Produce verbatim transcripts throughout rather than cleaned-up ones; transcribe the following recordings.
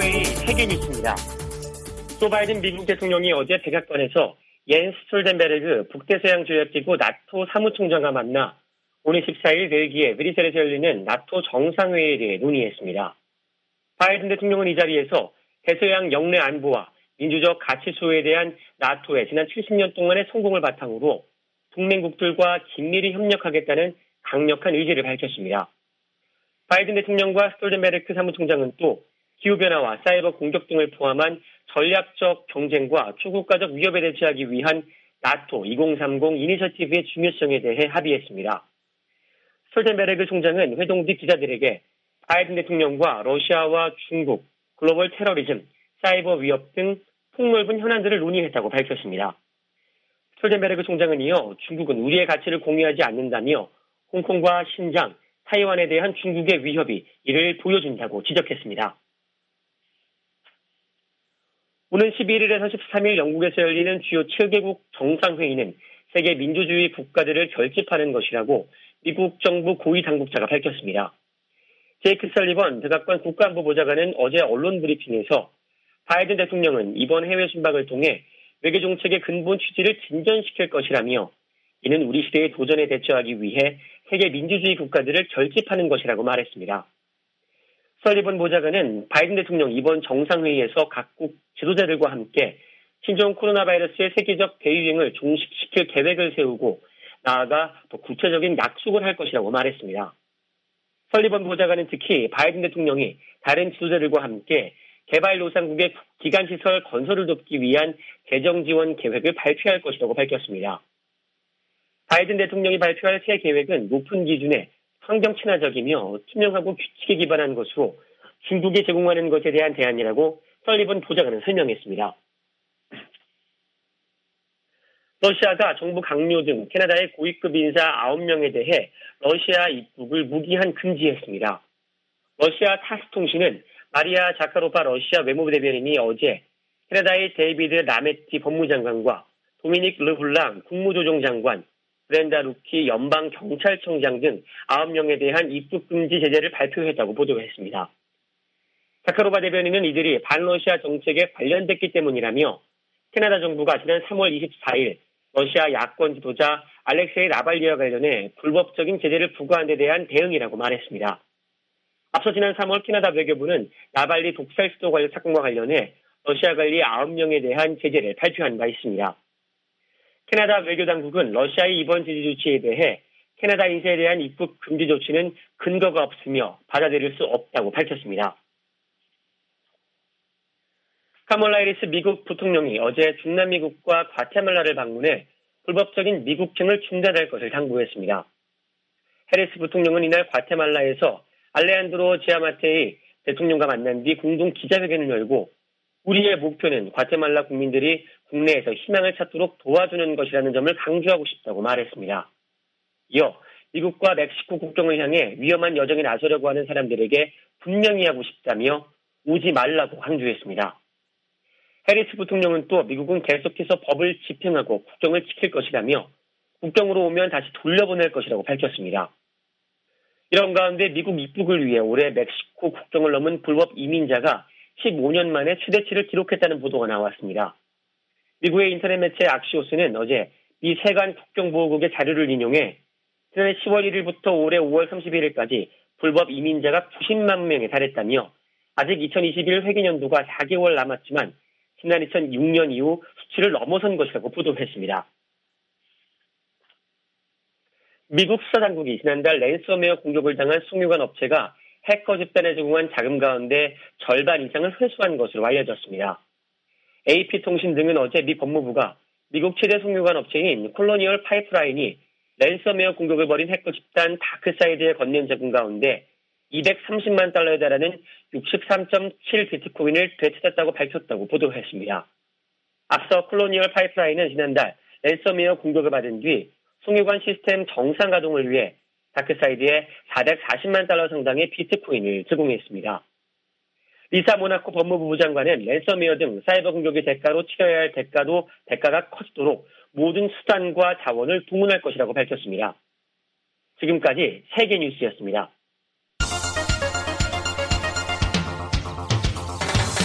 정상회의 세계 뉴스입니다. 조 바이든 미국 대통령이 어제 백악관에서 옌스 스톨텐베르그 북대서양조약기구 나토 사무총장과 만나 오는 십사일 벨기에 브뤼셀에서 열리는 나토 정상회의에 대해 논의했습니다. 바이든 대통령은 이 자리에서 대서양 영내 안보와 민주적 가치 수호에 대한 나토의 지난 칠십 년 동안의 성공을 바탕으로 동맹국들과 긴밀히 협력하겠다는 강력한 의지를 밝혔습니다. 바이든 대통령과 스톨텐베르크 사무총장은 또 기후변화와 사이버 공격 등을 포함한 전략적 경쟁과 초국가적 위협에 대처하기 위한 나토 이공삼공 이니셔티브의 중요성에 대해 합의했습니다. 스톨텐베르크 총장은 회동 뒤 기자들에게 바이든 대통령과 러시아와 중국, 글로벌 테러리즘, 사이버 위협 등 폭넓은 현안들을 논의했다고 밝혔습니다. 스톨텐베르크 총장은 이어 중국은 우리의 가치를 공유하지 않는다며 홍콩과 신장, 타이완에 대한 중국의 위협이 이를 보여준다고 지적했습니다. 오는 십일일에서 십삼일 영국에서 열리는 주요 칠 개국 정상회의는 세계 민주주의 국가들을 결집하는 것이라고 미국 정부 고위 당국자가 밝혔습니다. 제이크 설리번 백악관 국가안보보좌관은 어제 언론 브리핑에서 바이든 대통령은 이번 해외 순방을 통해 외교 정책의 근본 취지를 진전시킬 것이라며 이는 우리 시대의 도전에 대처하기 위해 세계 민주주의 국가들을 결집하는 것이라고 말했습니다. 설리번 보좌관은 바이든 대통령 이번 정상회의에서 각국 지도자들과 함께 신종 코로나 바이러스의 세계적 대유행을 종식시킬 계획을 세우고 나아가 더 구체적인 약속을 할 것이라고 말했습니다. 설리번 보좌관은 특히 바이든 대통령이 다른 지도자들과 함께 개발도상국의 기간시설 건설을 돕기 위한 재정 지원 계획을 발표할 것이라고 밝혔습니다. 바이든 대통령이 발표할 새 계획은 높은 기준의 환경 친화적이며 투명하고 규칙에 기반한 것으로 중국에 제공하는 것에 대한 대안이라고 설리번 보좌관은 설명했습니다. 러시아가 정부 강요 등 캐나다의 고위급 인사 아홉 명에 대해 러시아 입국을 무기한 금지했습니다. 러시아 타스 통신은 마리아 자카로파 러시아 외무부 대변인이 어제 캐나다의 데이비드 라메티 법무장관과 도미닉 르블랑 국무조정장관, 브렌다 루키 연방경찰청장 등 아홉 명에 대한 입국 금지 제재를 발표했다고 보도했습니다. 자카로바 대변인은 이들이 반러시아 정책에 관련됐기 때문이라며 캐나다 정부가 지난 삼월 이십사일 러시아 야권 지도자 알렉세이 나발리와 관련해 불법적인 제재를 부과한 데 대한 대응이라고 말했습니다. 앞서 지난 삼월 캐나다 외교부는 나발리 독살 수도 관련 사건과 관련해 러시아 관리 아홉 명에 대한 제재를 발표한 바 있습니다. 캐나다 외교당국은 러시아의 이번 제재 조치에 대해 캐나다 인사에 대한 입국 금지 조치는 근거가 없으며 받아들일 수 없다고 밝혔습니다. 카멀라 해리스 미국 부통령이 어제 중남미국과 과테말라를 방문해 불법적인 미국행을 중단할 것을 당부했습니다. 해리스 부통령은 이날 과테말라에서 알레한드로 지아마테이 대통령과 만난 뒤 공동 기자회견을 열고 우리의 목표는 과테말라 국민들이 국내에서 희망을 찾도록 도와주는 것이라는 점을 강조하고 싶다고 말했습니다. 이어 미국과 멕시코 국경을 향해 위험한 여정에 나서려고 하는 사람들에게 분명히 하고 싶다며 오지 말라고 강조했습니다. 해리스 부통령은 또 미국은 계속해서 법을 집행하고 국경을 지킬 것이라며 국경으로 오면 다시 돌려보낼 것이라고 밝혔습니다. 이런 가운데 미국 입국을 위해 올해 멕시코 국경을 넘은 불법 이민자가 십오 년 만에 최대치를 기록했다는 보도가 나왔습니다. 미국의 인터넷 매체 악시오스는 어제 미 세관 국경보호국의 자료를 인용해 지난해 시월 일일부터 올해 오월 삼십일일까지 불법 이민자가 구십만 명에 달했다며 아직 이천이십일 회계연도가 사 개월 남았지만 지난 이천육 년 이후 수치를 넘어선 것이라고 보도했습니다. 미국 수사당국이 지난달 랜섬웨어 공격을 당한 송유관 업체가 해커 집단에 제공한 자금 가운데 절반 이상을 회수한 것으로 알려졌습니다. 에이피통신 등은 어제 미 법무부가 미국 최대 송유관 업체인 콜로니얼 파이프라인이 랜섬웨어 공격을 벌인 해커 집단 다크사이드에 건넨 자금 가운데 이백삼십만 달러에 달하는 육십삼 점 칠 비트코인을 되찾았다고 밝혔다고 보도했습니다. 앞서 콜로니얼 파이프라인은 지난달 랜섬웨어 공격을 받은 뒤 송유관 시스템 정상 가동을 위해 다크사이드에 사백사십만 달러 상당의 비트코인을 제공했습니다. 리사 모나코 법무부 부장관은 랜섬웨어 등 사이버 공격의 대가로 치러야 할 대가도 대가가 커지도록 모든 수단과 자원을 동원할 것이라고 밝혔습니다. 지금까지 세계뉴스였습니다.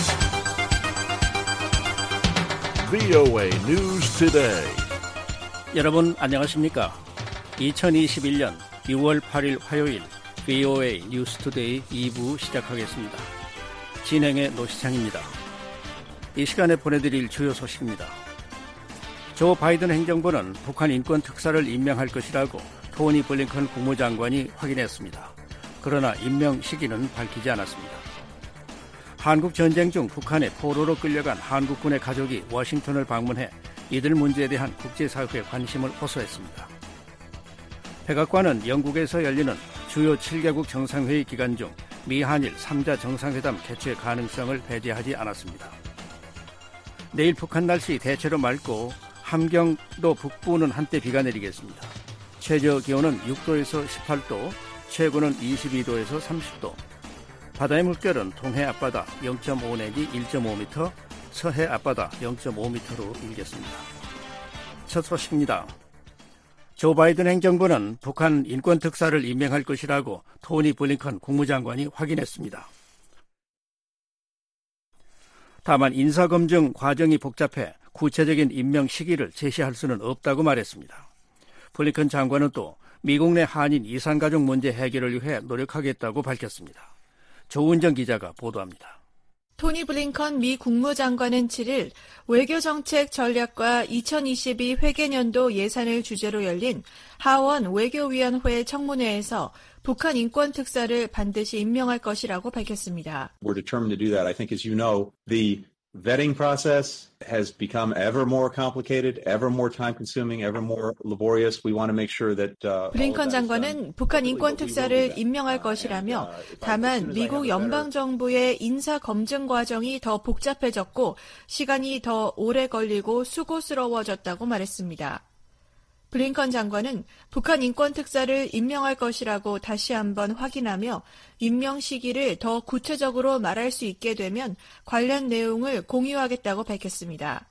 브이오에이 News Today. 여러분 안녕하십니까? 이천이십일 년 유월 팔일 화요일 브이오에이 뉴스 투데이 이 부 시작하겠습니다. 진행의 노시창입니다. 이 시간에 보내드릴 주요 소식입니다. 조 바이든 행정부는 북한 인권 특사를 임명할 것이라고 토니 블링컨 국무장관이 확인했습니다. 그러나 임명 시기는 밝히지 않았습니다. 한국 전쟁 중 북한의 포로로 끌려간 한국군의 가족이 워싱턴을 방문해 이들 문제에 대한 국제사회의 관심을 호소했습니다. 백악관은 영국에서 열리는 주요 칠 개국 정상회의 기간 중 미한일 삼 자 정상회담 개최 가능성을 배제하지 않았습니다. 내일 북한 날씨 대체로 맑고 함경도 북부는 한때 비가 내리겠습니다. 최저 기온은 육 도에서 십팔 도, 최고는 이십이 도에서 삼십 도. 바다의 물결은 동해 앞바다 영 점 오 내지 일 점 오 미터, 서해 앞바다 영 점 오 미터로 일겠습니다. 첫 소식입니다. 조 바이든 행정부는 북한 인권특사를 임명할 것이라고 토니 블링컨 국무장관이 확인했습니다. 다만 인사검증 과정이 복잡해 구체적인 임명 시기를 제시할 수는 없다고 말했습니다. 블링컨 장관은 또 미국 내 한인 이산가족 문제 해결을 위해 노력하겠다고 밝혔습니다. 조은정 기자가 보도합니다. 토니 블링컨 미 국무장관은 칠일 외교정책 전략과 이천이십이 회계년도 예산을 주제로 열린 하원 외교위원회 청문회에서 북한 인권특사를 반드시 임명할 것이라고 밝혔습니다. We're determined to do that. I think, as you know, the vetting process has become ever more complicated, ever more time-consuming, ever more laborious. We want to make sure that uh, 블링컨 장관은 북한 인권 특사를 임명할 것이라며 다만 미국 연방 정부의 인사 검증 과정이 더 복잡해졌고 시간이 더 오래 걸리고 수고스러워졌다고 말했습니다. 블링컨 장관은 북한 인권 특사를 임명할 것이라고 다시 한번 확인하며 임명 시기를 더 구체적으로 말할 수 있게 되면 관련 내용을 공유하겠다고 밝혔습니다.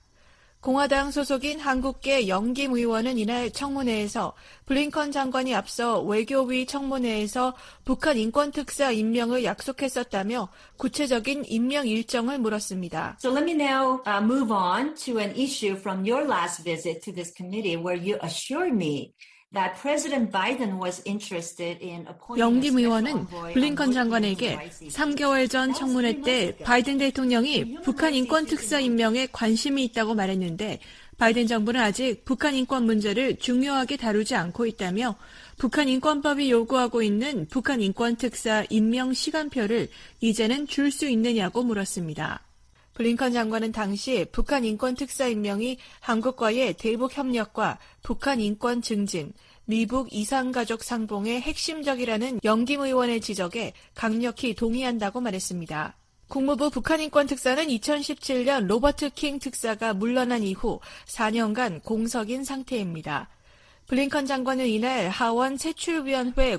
공화당 소속인 한국계 영김 의원은 이날 청문회에서 블링컨 장관이 앞서 외교위 청문회에서 북한 인권특사 임명을 약속했었다며 구체적인 임명 일정을 물었습니다. So let me now uh, move on to an issue from your last visit to this committee where you assured me that President Biden was interested in appointing 영김 의원은 블링컨 장관에게 삼 개월 전 청문회 때 바이든 대통령이 북한 인권 특사 임명에 관심이 있다고 말했는데 바이든 정부는 아직 북한 인권 문제를 중요하게 다루지 않고 있다며 북한 인권법이 요구하고 있는 북한 인권 특사 임명 시간표를 이제는 줄 수 있느냐고 물었습니다. 블링컨 장관은 당시 북한 인권 특사 임명이 한국과의 대북 협력과 북한 인권 증진, 미북 이산가족 상봉의 핵심적이라는 영김 의원의 지적에 강력히 동의한다고 말했습니다. 국무부 북한 인권 특사는 이천십칠 년 로버트 킹 특사가 물러난 이후 사 년간 공석인 상태입니다. 블링컨 장관은 이날 하원 세출위원회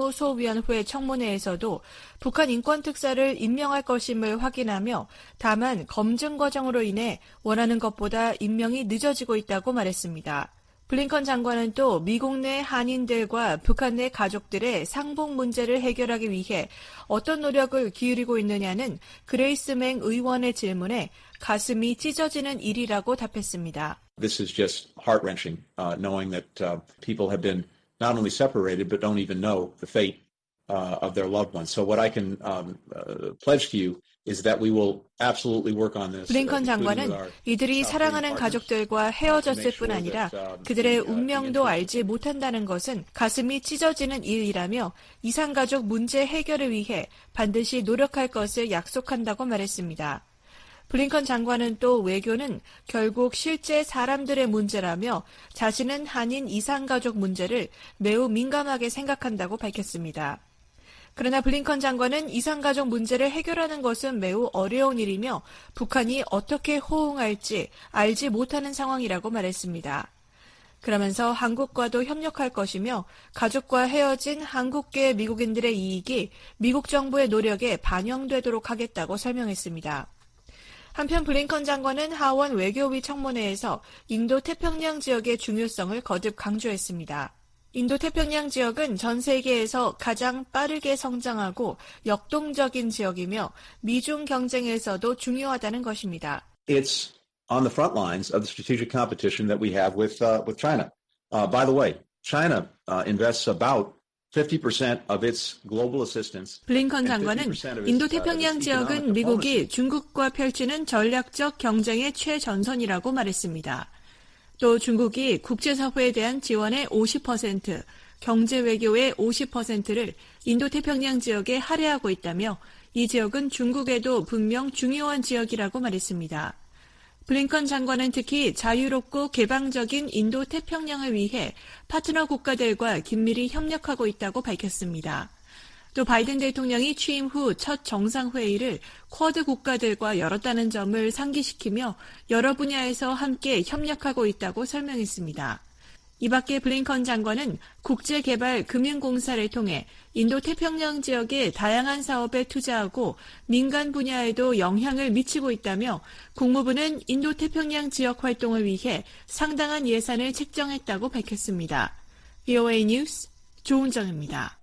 국무소위원회 청문회에서도 북한 인권특사를 임명할 것임을 확인하며 다만 검증 과정으로 인해 원하는 것보다 임명이 늦어지고 있다고 말했습니다. 블링컨 장관은 또 미국 내 한인들과 북한 내 가족들의 상봉 문제를 해결하기 위해 어떤 노력을 기울이고 있느냐는 그레이스 맹 의원의 질문에 가슴이 찢어지는 일이라고 답했습니다. This is just heart-wrenching, uh, knowing that uh, people have been not only separated but don't even know the fate uh, of their loved ones. So what I can um, uh, pledge to you is that we will absolutely work on this. 블링컨 장관은 이들이 사랑하는 가족들과 헤어졌을 뿐 아니라 그들의 운명도 알지 못한다는 것은 가슴이 찢어지는 일이라며 이산가족 문제 해결을 위해 반드시 노력할 것을 약속한다고 말했습니다. 블링컨 장관은 또 외교는 결국 실제 사람들의 문제라며 자신은 한인 이산가족 문제를 매우 민감하게 생각한다고 밝혔습니다. 그러나 블링컨 장관은 이산가족 문제를 해결하는 것은 매우 어려운 일이며 북한이 어떻게 호응할지 알지 못하는 상황이라고 말했습니다. 그러면서 한국과도 협력할 것이며 가족과 헤어진 한국계 미국인들의 이익이 미국 정부의 노력에 반영되도록 하겠다고 설명했습니다. 한편 블링컨 장관은 하원 외교위 청문회에서 인도태평양 지역의 중요성을 거듭 강조했습니다. 인도태평양 지역은 전 세계에서 가장 빠르게 성장하고 역동적인 지역이며 미중 경쟁에서도 중요하다는 것입니다. It's on the front lines of the strategic competition that we have with uh, with China. Uh, by the way, China uh, invests about fifty percent of its global assistance. 블링컨 장관은 인도 태평양 지역은 미국이 중국과 펼치는 전략적 경쟁의 최전선이라고 말했습니다. 또 중국이 국제사회에 대한 지원의 오십 퍼센트, 경제 외교의 오십 퍼센트를 인도 태평양 지역에 할애하고 있다며 이 지역은 중국에도 분명 중요한 지역이라고 말했습니다. 블링컨 장관은 특히 자유롭고 개방적인 인도 태평양을 위해 파트너 국가들과 긴밀히 협력하고 있다고 밝혔습니다. 또 바이든 대통령이 취임 후 첫 정상회의를 쿼드 국가들과 열었다는 점을 상기시키며 여러 분야에서 함께 협력하고 있다고 설명했습니다. 이 밖에 블링컨 장관은 국제개발 금융공사를 통해 인도 태평양 지역의 다양한 사업에 투자하고 민간 분야에도 영향을 미치고 있다며 국무부는 인도 태평양 지역 활동을 위해 상당한 예산을 책정했다고 밝혔습니다. 브이오에이 뉴스 조은정입니다.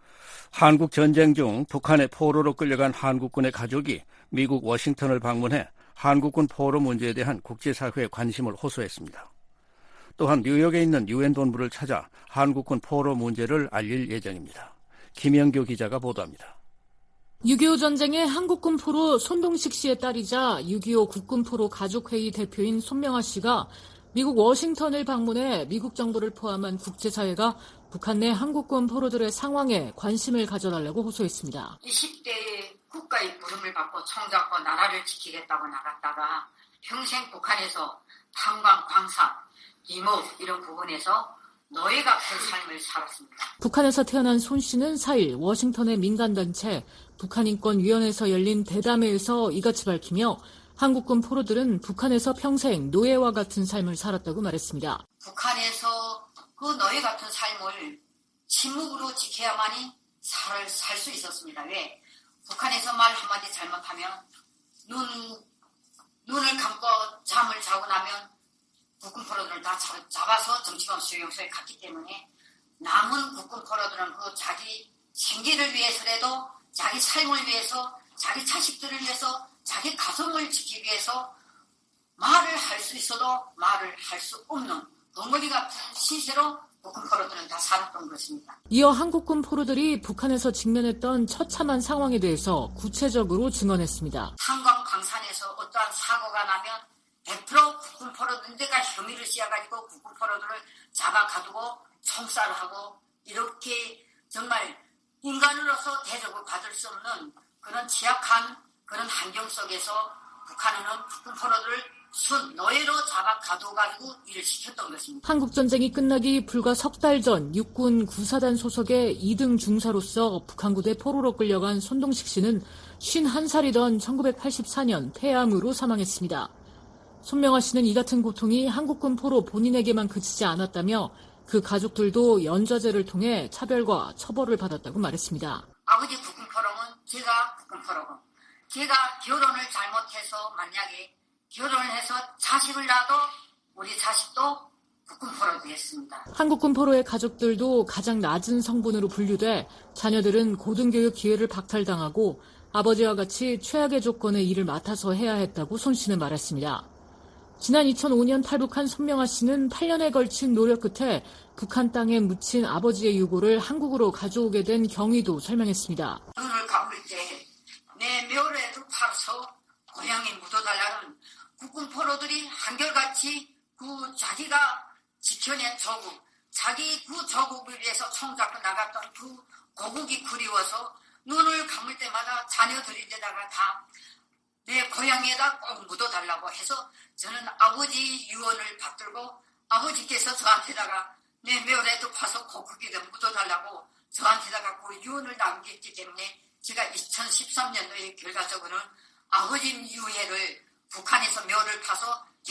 한국 전쟁 중 북한의 포로로 끌려간 한국군의 가족이 미국 워싱턴을 방문해 한국군 포로 문제에 대한 국제사회의 관심을 호소했습니다. 또한 뉴욕에 있는 유엔 본부를 찾아 한국군 포로 문제를 알릴 예정입니다. 김영교 기자가 보도합니다. 육이오 전쟁의 한국군 포로 손동식 씨의 딸이자 육이오 국군포로 가족회의 대표인 손명아 씨가 미국 워싱턴을 방문해 미국 정부를 포함한 국제사회가 북한 내 한국군 포로들의 상황에 관심을 가져달라고 호소했습니다. 이십 대의 국가의 부름을 받고 총잡고 나라를 지키겠다고 나갔다가 평생 북한에서 탄광, 광산, 이목 이런 부분에서 노예 같은 삶을 살았습니다. 북한에서 태어난 손 씨는 사 일 워싱턴의 민간단체 북한인권위원회에서 열린 대담회에서 이같이 밝히며 한국군 포로들은 북한에서 평생 노예와 같은 삶을 살았다고 말했습니다. 북한에서 그 노예 같은 삶을 침묵으로 지켜야만이 살 수 있었습니다. 왜? 북한에서 말 한마디 잘못하면 눈, 눈을 감고 잠을 자고 나면 국군 포로들을 다 잡아서 정치범 수용소에 갔기 때문에 남은 국군 포로들은 그 자기 생계를 위해서라도 자기 삶을 위해서 자기 자식들을 위해서 자기 가정을 지키기 위해서 말을 할 수 있어도 말을 할 수 없는 덩어리 같은 신세로 북한 포로들은 다 살았던 것입니다. 이어 한국군 포로들이 북한에서 직면했던 처참한 상황에 대해서 구체적으로 증언했습니다. 탄광 광산에서 어떠한 사고가 나면 백 퍼센트 국군 포로들과 혐의를 씌워가지고 국군 포로들을 잡아가두고 총살하고 이렇게 정말 인간으로서 대접을 받을 수 없는 그런 취약한 그런 환경 속에서 북한은 국군 포로들을 순 노예로 잡아 가둬가지고 일을 시켰던 것입니다. 한국전쟁이 끝나기 불과 석 달 전 육군 구사단 소속의 이 등 중사로서 북한부대 포로로 끌려간 손동식 씨는 쉰한 살이던 천구백팔십사 년 폐암으로 사망했습니다. 손명아 씨는 이 같은 고통이 한국군 포로 본인에게만 그치지 않았다며 그 가족들도 연좌제를 통해 차별과 처벌을 받았다고 말했습니다. 아버지 국군 포로는 제가 국군 포로고 제가 결혼을 잘못해서 만약에 결혼을 해서 자식을 낳아도 우리 자식도 국군 포로 되었습니다. 한국군 포로의 가족들도 가장 낮은 성분으로 분류돼 자녀들은 고등교육 기회를 박탈당하고 아버지와 같이 최악의 조건의 일을 맡아서 해야 했다고 손 씨는 말했습니다. 지난 이천오 년 탈북한 손명아 씨는 팔 년에 걸친 노력 끝에 북한 땅에 묻힌 아버지의 유골을 한국으로 가져오게 된 경위도 설명했습니다. 눈을 감을 때 내 묘래도 팔아서 고향에 묻어달라는 국군 포로들이 한결같이 그 자기가 지켜낸 조국, 자기 그 조국을 위해서 총잡고 나갔던 그 고국이 그리워서 눈을 감을 때마다 자녀들인데다가 다 내 고향에다 꼭 묻어달라고 해서 저는 아버지 유언을 받들고 아버지께서 저한테다가 내 묘래도 파서 고국에다 묻어달라고 저한테다가 그 유언을 남겼기 때문에 제가 이천십삼 년도에 결과적으로는 아버지 유해를 북한에서 묘를 파서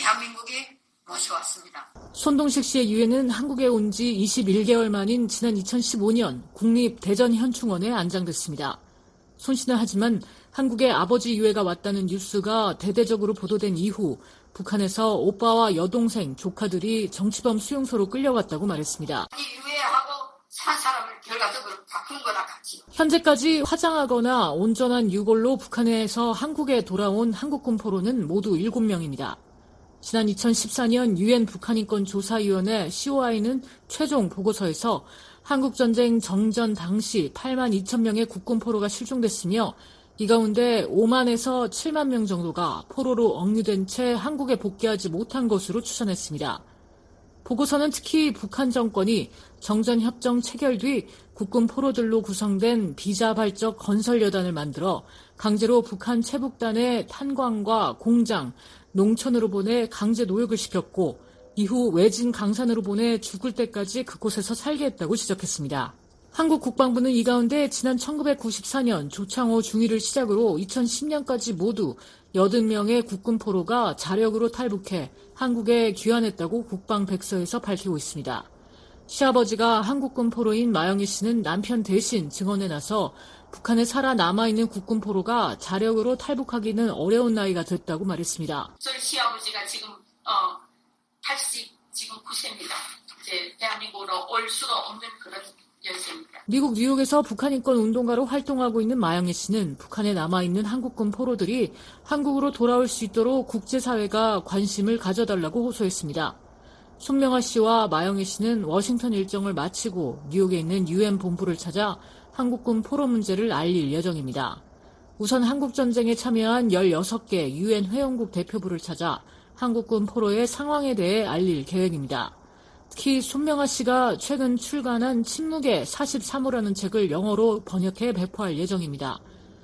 대한민국에 모셔왔습니다. 손동식 씨의 유해는 한국에 온 지 이십일 개월 만인 지난 이천십오 년 국립대전현충원에 안장됐습니다. 손 씨는 하지만 한국에 아버지 유해가 왔다는 뉴스가 대대적으로 보도된 이후 북한에서 오빠와 여동생, 조카들이 정치범 수용소로 끌려갔다고 말했습니다. 유해하고 산 사람을 결과적으로 바꾼 거나 같이. 현재까지 화장하거나 온전한 유골로 북한에서 한국에 돌아온 한국군 포로는 모두 일곱 명입니다. 지난 이천십사 년 유엔 북한인권조사위원회 씨오아이는 최종 보고서에서 한국전쟁 정전 당시 팔만 이천 명의 국군 포로가 실종됐으며 이 가운데 오만에서 칠만 명 정도가 포로로 억류된 채 한국에 복귀하지 못한 것으로 추산했습니다. 보고서는 특히 북한 정권이 정전협정 체결 뒤 국군 포로들로 구성된 비자발적 건설여단을 만들어 강제로 북한 체북단의 탄광과 공장, 농촌으로 보내 강제 노역을 시켰고 이후 외진 강산으로 보내 죽을 때까지 그곳에서 살게 했다고 지적했습니다. 한국 국방부는 이 가운데 지난 천구백구십사 년 조창호 중위를 시작으로 이천십 년까지 모두 여덟 명의 국군 포로가 자력으로 탈북해 한국에 귀환했다고 국방백서에서 밝히고 있습니다. 시아버지가 한국군 포로인 마영희 씨는 남편 대신 증언에 나서 북한에 살아남아있는 국군 포로가 자력으로 탈북하기는 어려운 나이가 됐다고 말했습니다. 저희 시아버지가 지금 어, 팔십, 지금 구 세입니다. 이제 대한민국으로 올 수가 없는 그런 연세입니다. 미국 뉴욕에서 북한인권 운동가로 활동하고 있는 마영희 씨는 북한에 남아있는 한국군 포로들이 한국으로 돌아올 수 있도록 국제사회가 관심을 가져달라고 호소했습니다. 손명아 씨와 마영희 씨는 워싱턴 일정을 마치고 뉴욕에 있는 유엔 본부를 찾아 한국군 포로 문제를 알릴 예정입니다. 우선 한국전쟁에 참여한 열여섯 개 유엔 회원국 대표부를 찾아 한국군 포로의 상황에 대해 알릴 계획입니다. 특히 손명아 씨가 최근 출간한 침묵의 사십삼 호라는 책을 영어로 번역해 배포할 예정입니다.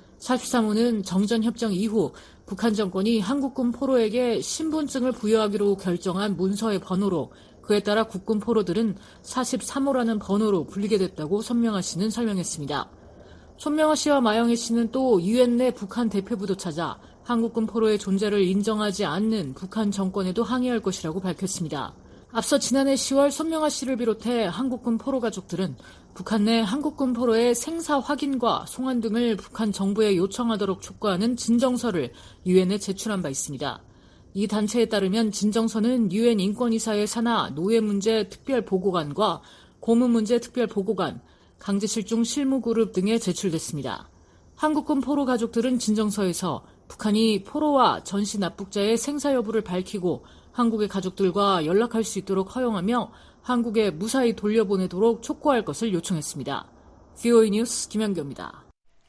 사십삼 호는 정전협정 이후 북한 정권이 한국군 포로에게 신분증을 부여하기로 결정한 문서의 번호로 그에 따라 국군 포로들은 사십삼 호라는 번호로 불리게 됐다고 손명아 씨는 설명했습니다. 손명아 씨와 마영희 씨는 또 유엔 내 북한 대표부도 찾아 한국군 포로의 존재를 인정하지 않는 북한 정권에도 항의할 것이라고 밝혔습니다. 앞서 지난해 시월 손명아 씨를 비롯해 한국군 포로 가족들은 북한 내 한국군 포로의 생사 확인과 송환 등을 북한 정부에 요청하도록 촉구하는 진정서를 유엔에 제출한 바 있습니다. 이 단체에 따르면 진정서는 유엔 인권이사회 산하 노예문제 특별보고관과 고문문제 특별보고관, 강제실종 실무그룹 등에 제출됐습니다. 한국군 포로 가족들은 진정서에서 북한이 포로와 전시 납북자의 생사 여부를 밝히고 한국의 가족들과 연락할 수 있도록 허용하며 한국에 무사히 돌려보내도록 촉구할 것을 요청했습니다. 브이오에이 뉴스 김현교입니다.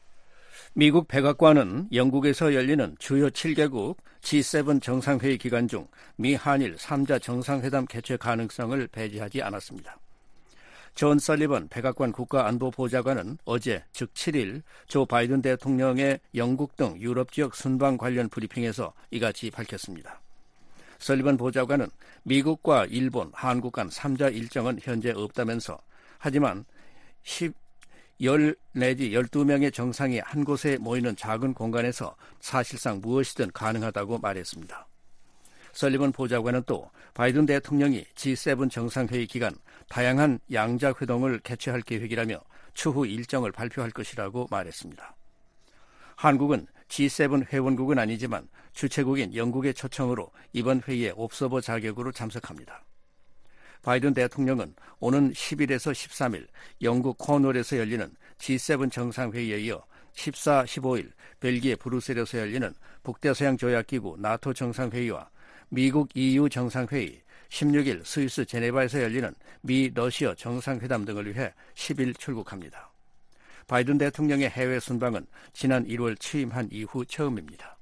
미국 백악관은 영국에서 열리는 주요 칠 개국 지 세븐 정상회의 기간 중 미한일 삼 자 정상회담 개최 가능성을 배제하지 않았습니다. 존 설리번 백악관 국가안보보좌관은 어제 즉 칠 일 조 바이든 대통령의 영국 등 유럽 지역 순방 관련 브리핑에서 이같이 밝혔습니다. 설리번 보좌관은 미국과 일본, 한국 간 삼 자 일정은 현재 없다면서 하지만 십, 십 내지 열두 명의 정상이 한 곳에 모이는 작은 공간에서 사실상 무엇이든 가능하다고 말했습니다. 설리번 보좌관은 또 바이든 대통령이 지 세븐 정상회의 기간 다양한 양자회동을 개최할 계획이라며 추후 일정을 발표할 것이라고 말했습니다. 한국은 지 세븐 회원국은 아니지만 주최국인 영국의 초청으로 이번 회의에 옵서버 자격으로 참석합니다. 바이든 대통령은 오는 십 일에서 십삼 일 영국 코널에서 열리는 지 세븐 정상회의에 이어 십사, 십오 일 벨기에 브뤼셀에서 열리는 북대서양 조약기구 나토 정상회의와 미국 이유 정상회의, 십육 일 스위스 제네바에서 열리는 미 러시아 정상회담 등을 위해 십 일 출국합니다. 바이든 대통령의 해외 순방은 지난 일월 취임한 이후 처음입니다.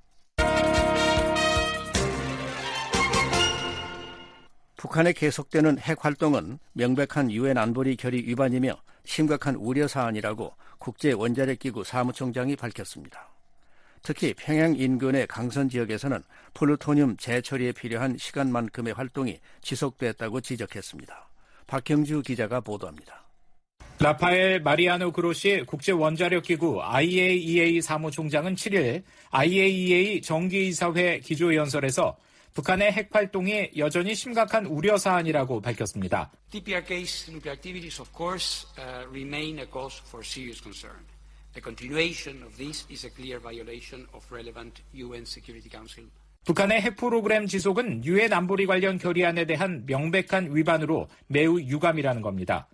북한의 계속되는 핵 활동은 명백한 유엔 안보리 결의 위반이며 심각한 우려 사안이라고 국제원자력기구 사무총장이 밝혔습니다. 특히 평양 인근의 강선 지역에서는 플루토늄 재처리에 필요한 시간만큼의 활동이 지속됐다고 지적했습니다. 박형주 기자가 보도합니다. 라파엘 마리아노 그로시 국제원자력기구 아이에이이에이 사무총장은 칠 일 아이에이이에이 정기이사회 기조연설에서 북한의 핵활동이 여전히 심각한 우려 사안이라고 밝혔습니다. 티피알케이's nuclear activities, of course, uh, remain a cause for serious concern. The continuation of this is a clear violation of relevant 유엔 Security Council. 북한의 핵 프로그램 지속은 유엔 안보리 관련 결의안에 대한 명백한 위반으로 매우 유감이라는 겁니다.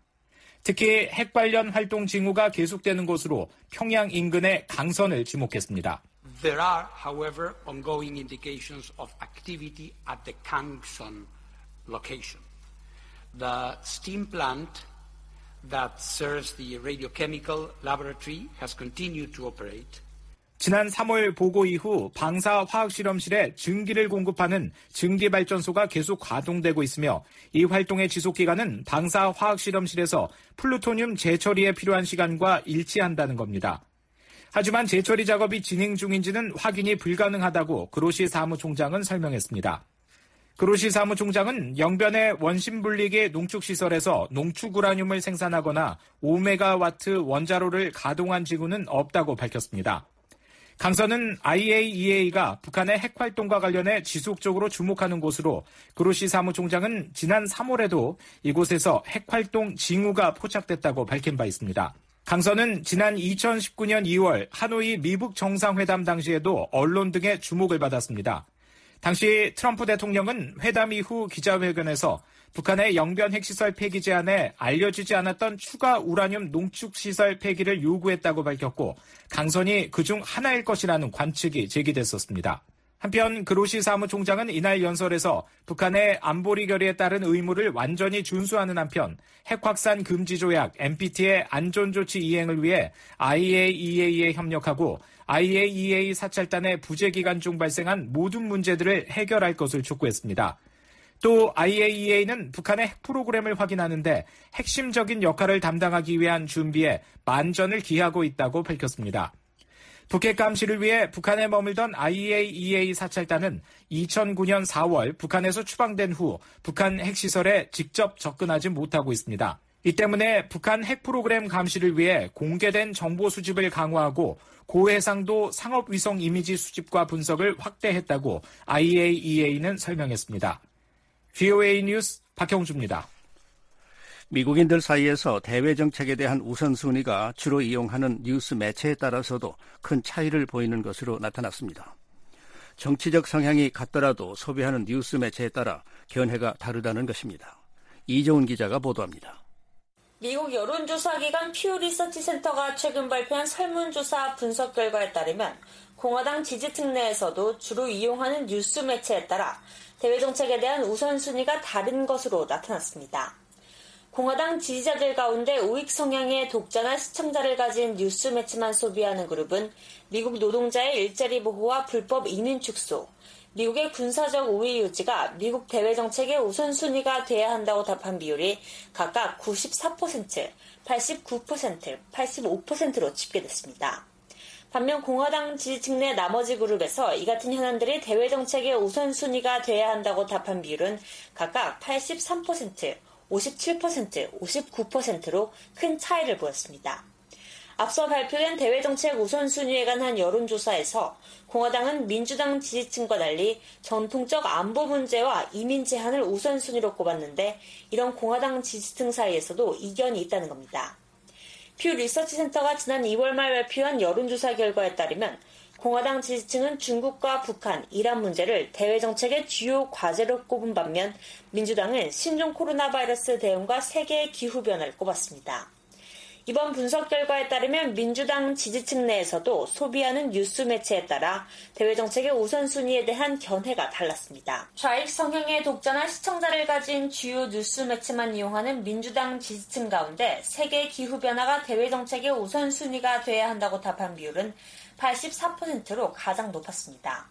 특히 핵 관련 활동 징후가 계속되는 곳으로 평양 인근의 강선을 지목했습니다. There are, however, ongoing indications of activity at the Kangson location. The steam plant that serves the radiochemical laboratory has continued to operate. 지난 삼월 보고 이후 방사 화학실험실에 증기를 공급하는 증기발전소가 계속 가동되고 있으며 이 활동의 지속기간은 방사 화학실험실에서 플루토늄 재처리에 필요한 시간과 일치한다는 겁니다. 하지만 재처리 작업이 진행 중인지는 확인이 불가능하다고 그로시 사무총장은 설명했습니다. 그로시 사무총장은 영변의 원심분리기 농축시설에서 농축 우라늄을 생산하거나 오 메가와트 원자로를 가동한 지구는 없다고 밝혔습니다. 강선은 아이에이이에이가 북한의 핵활동과 관련해 지속적으로 주목하는 곳으로 그로시 사무총장은 지난 삼월에도 이곳에서 핵활동 징후가 포착됐다고 밝힌 바 있습니다. 강선은 지난 이천십구년 이월 하노이 미북 정상회담 당시에도 언론 등의 주목을 받았습니다. 당시 트럼프 대통령은 회담 이후 기자회견에서 북한의 영변 핵시설 폐기 제안에 알려지지 않았던 추가 우라늄 농축시설 폐기를 요구했다고 밝혔고 강선이 그중 하나일 것이라는 관측이 제기됐었습니다. 한편 그로시 사무총장은 이날 연설에서 북한의 안보리 결의에 따른 의무를 완전히 준수하는 한편 핵확산 금지 조약 엠피티의 안전조치 이행을 위해 아이에이이에이에 협력하고 아이에이이에이 사찰단의 부재 기간 중 발생한 모든 문제들을 해결할 것을 촉구했습니다. 또 아이에이이에이는 북한의 핵 프로그램을 확인하는데 핵심적인 역할을 담당하기 위한 준비에 만전을 기하고 있다고 밝혔습니다. 북핵 감시를 위해 북한에 머물던 아이에이이에이 사찰단은 이천구년 사월 북한에서 추방된 후 북한 핵시설에 직접 접근하지 못하고 있습니다. 이 때문에 북한 핵 프로그램 감시를 위해 공개된 정보 수집을 강화하고 고해상도 상업위성 이미지 수집과 분석을 확대했다고 아이에이이에이는 설명했습니다. 브이오에이 뉴스 박형주입니다. 미국인들 사이에서 대외 정책에 대한 우선순위가 주로 이용하는 뉴스 매체에 따라서도 큰 차이를 보이는 것으로 나타났습니다. 정치적 성향이 같더라도 소비하는 뉴스 매체에 따라 견해가 다르다는 것입니다. 이정훈 기자가 보도합니다. 미국 여론조사기관 퓨 리서치 센터가 최근 발표한 설문조사 분석 결과에 따르면 공화당 지지층 내에서도 주로 이용하는 뉴스 매체에 따라 대외 정책에 대한 우선순위가 다른 것으로 나타났습니다. 공화당 지지자들 가운데 우익 성향의 독자나 시청자를 가진 뉴스 매체만 소비하는 그룹은 미국 노동자의 일자리 보호와 불법 이민 축소, 미국의 군사적 우위 유지가 미국 대외 정책의 우선순위가 돼야 한다고 답한 비율이 각각 구십사 퍼센트, 팔십구 퍼센트, 팔십오 퍼센트로 집계됐습니다. 반면 공화당 지지층 내 나머지 그룹에서 이 같은 현안들이 대외 정책의 우선순위가 돼야 한다고 답한 비율은 각각 팔십삼 퍼센트, 오십칠 퍼센트, 오십구 퍼센트로 큰 차이를 보였습니다. 앞서 발표된 대외 정책 우선순위에 관한 여론조사에서 공화당은 민주당 지지층과 달리 전통적 안보 문제와 이민 제한을 우선순위로 꼽았는데 이런 공화당 지지층 사이에서도 이견이 있다는 겁니다. 퓨 리서치 센터가 지난 이월 말 발표한 여론조사 결과에 따르면 공화당 지지층은 중국과 북한, 이란 문제를 대외 정책의 주요 과제로 꼽은 반면 민주당은 신종 코로나 바이러스 대응과 세계의 기후변화를 꼽았습니다. 이번 분석 결과에 따르면 민주당 지지층 내에서도 소비하는 뉴스 매체에 따라 대외 정책의 우선순위에 대한 견해가 달랐습니다. 좌익 성향의 독자나 시청자를 가진 주요 뉴스 매체만 이용하는 민주당 지지층 가운데 세계 기후변화가 대외 정책의 우선순위가 돼야 한다고 답한 비율은 팔십사 퍼센트로 가장 높았습니다.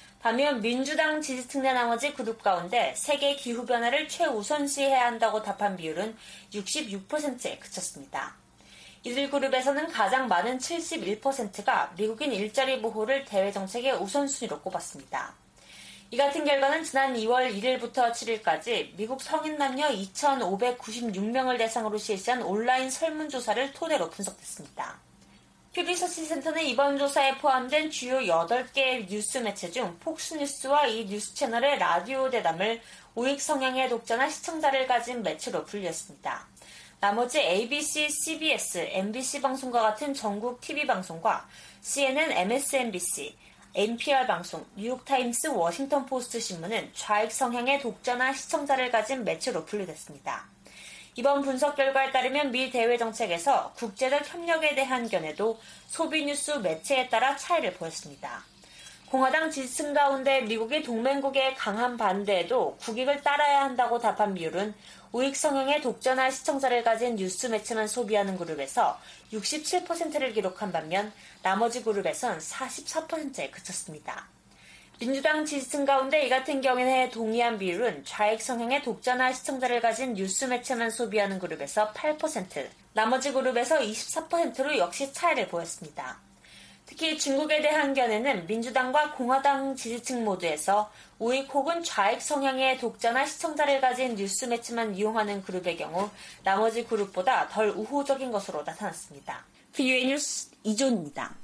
반면 민주당 지지층 내 나머지 그룹 가운데 세계 기후변화를 최우선시해야 한다고 답한 비율은 육십육 퍼센트에 그쳤습니다. 이들 그룹에서는 가장 많은 칠십일 퍼센트가 미국인 일자리 보호를 대외 정책의 우선순위로 꼽았습니다. 이 같은 결과는 지난 이월 일일부터 칠일까지 미국 성인 남녀 이천오백구십육 명을 대상으로 실시한 온라인 설문조사를 토대로 분석됐습니다. 퓨 리서치 센터는 이번 조사에 포함된 주요 여덟 개의 뉴스 매체 중 폭스뉴스와 이 뉴스 채널의 라디오 대담을 우익 성향의 독자나 시청자를 가진 매체로 분류했습니다. 나머지 에이비씨, 씨비에스, 엠비씨 방송과 같은 전국 티비 방송과 씨엔엔, 엠에스엔비씨, 엔피알 방송, 뉴욕타임스, 워싱턴포스트 신문은 좌익 성향의 독자나 시청자를 가진 매체로 분류됐습니다. 이번 분석 결과에 따르면 미 대외 정책에서 국제적 협력에 대한 견해도 소비 뉴스 매체에 따라 차이를 보였습니다. 공화당 지지층 가운데 미국이 동맹국의 강한 반대에도 국익을 따라야 한다고 답한 비율은 우익 성향의 독전화 시청자를 가진 뉴스 매체만 소비하는 그룹에서 육십칠 퍼센트를 기록한 반면 나머지 그룹에선 사십사 퍼센트에 그쳤습니다. 민주당 지지층 가운데 이 같은 경우에 동의한 비율은 좌익 성향의 독전화 시청자를 가진 뉴스 매체만 소비하는 그룹에서 팔 퍼센트, 나머지 그룹에서 이십사 퍼센트로 역시 차이를 보였습니다. 특히 중국에 대한 견해는 민주당과 공화당 지지층 모두에서 우익 혹은 좌익 성향의 독자나 시청자를 가진 뉴스 매체만 이용하는 그룹의 경우 나머지 그룹보다 덜 우호적인 것으로 나타났습니다. 브이오에이 뉴스 이존입니다.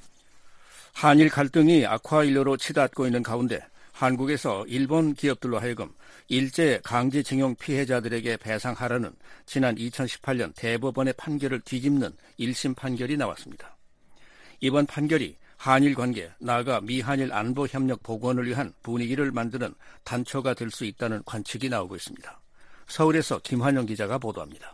한일 갈등이 악화일로로 치닫고 있는 가운데 한국에서 일본 기업들로 하여금 일제 강제징용 피해자들에게 배상하라는 지난 이천십팔 년 대법원의 판결을 뒤집는 일 심 판결이 나왔습니다. 이번 판결이 한일 관계, 나아가 미한일 안보협력 복원을 위한 분위기를 만드는 단초가 될 수 있다는 관측이 나오고 있습니다. 서울에서 김환영 기자가 보도합니다.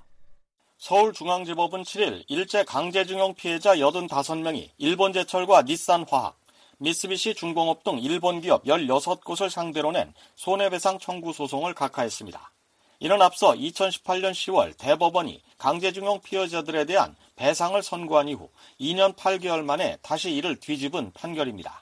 서울중앙지법은 칠 일 일제 강제징용 피해자 여든다섯 명이 일본제철과 닛산화학, 미쓰비시 중공업 등 일본 기업 열여섯 곳을 상대로 낸 손해배상 청구 소송을 각하했습니다. 이는 앞서 이천십팔 년 시월 대법원이 강제징용 피해자들에 대한 배상을 선고한 이후 이 년 팔 개월 만에 다시 이를 뒤집은 판결입니다.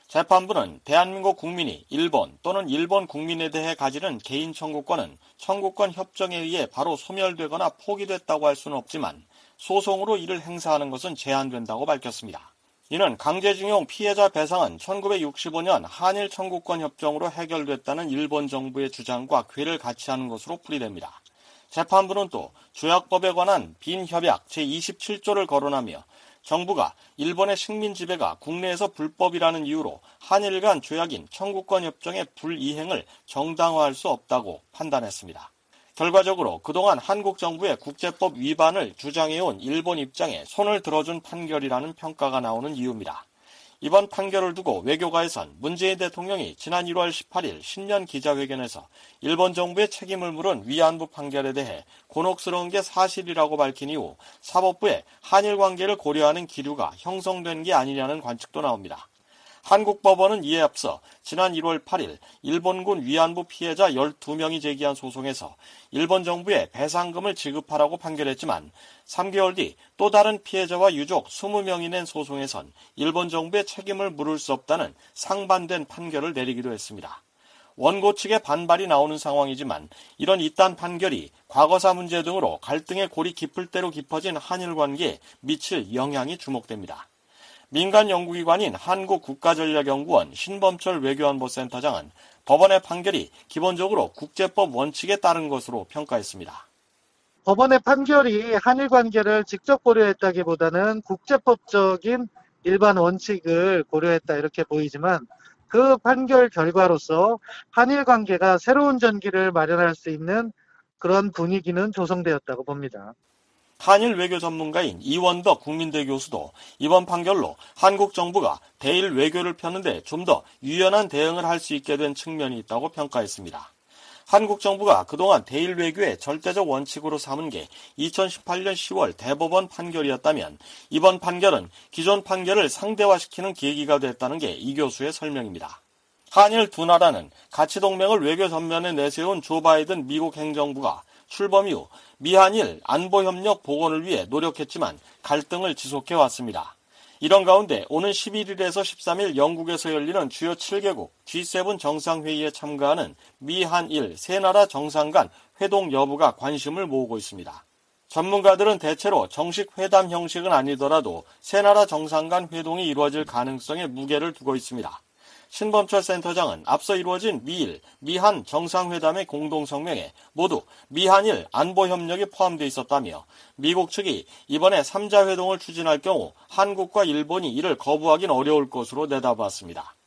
재판부는 대한민국 국민이 일본 또는 일본 국민에 대해 가지는 개인 청구권은 청구권 협정에 의해 바로 소멸되거나 포기됐다고 할 수는 없지만 소송으로 이를 행사하는 것은 제한된다고 밝혔습니다. 이는 강제징용 피해자 배상은 천구백육십오 년 한일 청구권 협정으로 해결됐다는 일본 정부의 주장과 궤를 같이 하는 것으로 풀이됩니다. 재판부는 또 조약법에 관한 빈협약 제이십칠 조를 거론하며 정부가 일본의 식민 지배가 국내에서 불법이라는 이유로 한일 간 조약인 청구권 협정의 불이행을 정당화할 수 없다고 판단했습니다. 결과적으로 그동안 한국 정부의 국제법 위반을 주장해온 일본 입장에 손을 들어준 판결이라는 평가가 나오는 이유입니다. 이번 판결을 두고 외교가에선 문재인 대통령이 지난 일월 십팔일 신년 기자회견에서 일본 정부의 책임을 물은 위안부 판결에 대해 곤혹스러운 게 사실이라고 밝힌 이후 사법부에 한일 관계를 고려하는 기류가 형성된 게 아니냐는 관측도 나옵니다. 한국 법원은 이에 앞서 지난 일월 팔일 일본군 위안부 피해자 열두 명이 제기한 소송에서 일본 정부에 배상금을 지급하라고 판결했지만 삼 개월 뒤 또 다른 피해자와 유족 이십 명이 낸 소송에선 일본 정부의 책임을 물을 수 없다는 상반된 판결을 내리기도 했습니다. 원고 측의 반발이 나오는 상황이지만 이런 이딴 판결이 과거사 문제 등으로 갈등의 골이 깊을 대로 깊어진 한일 관계에 미칠 영향이 주목됩니다. 민간 연구기관인 한국국가전략연구원 신범철 외교안보센터장은 법원의 판결이 기본적으로 국제법 원칙에 따른 것으로 평가했습니다. 법원의 판결이 한일 관계를 직접 고려했다기보다는 국제법적인 일반 원칙을 고려했다 이렇게 보이지만 그 판결 결과로서 한일 관계가 새로운 전기를 마련할 수 있는 그런 분위기는 조성되었다고 봅니다. 한일 외교 전문가인 이원덕 국민대 교수도 이번 판결로 한국 정부가 대일 외교를 펴는데 좀 더 유연한 대응을 할 수 있게 된 측면이 있다고 평가했습니다. 한국 정부가 그동안 대일 외교의 절대적 원칙으로 삼은 게 이천십팔 년 시월 대법원 판결이었다면 이번 판결은 기존 판결을 상대화시키는 계기가 됐다는 게 이 교수의 설명입니다. 한일 두 나라는 가치동맹을 외교 전면에 내세운 조 바이든 미국 행정부가 출범 이후 미한일 안보협력 복원을 위해 노력했지만 갈등을 지속해왔습니다. 이런 가운데 오는 십일일에서 십삼일 영국에서 열리는 주요 칠 개국 지 세븐 정상회의에 참가하는 미한일 세 나라 정상 간 회동 여부가 관심을 모으고 있습니다. 전문가들은 대체로 정식 회담 형식은 아니더라도 세 나라 정상 간 회동이 이루어질 가능성에 무게를 두고 있습니다. 신범철 센터장은 앞서 이루어진 미일, 미한 정상회담의 공동성명에 모두 미한일 안보협력이 포함되어 있었다며 미국 측이 이번에 삼자 회동을 추진할 경우 한국과 일본이 이를 거부하긴 어려울 것으로 내다봤습니다.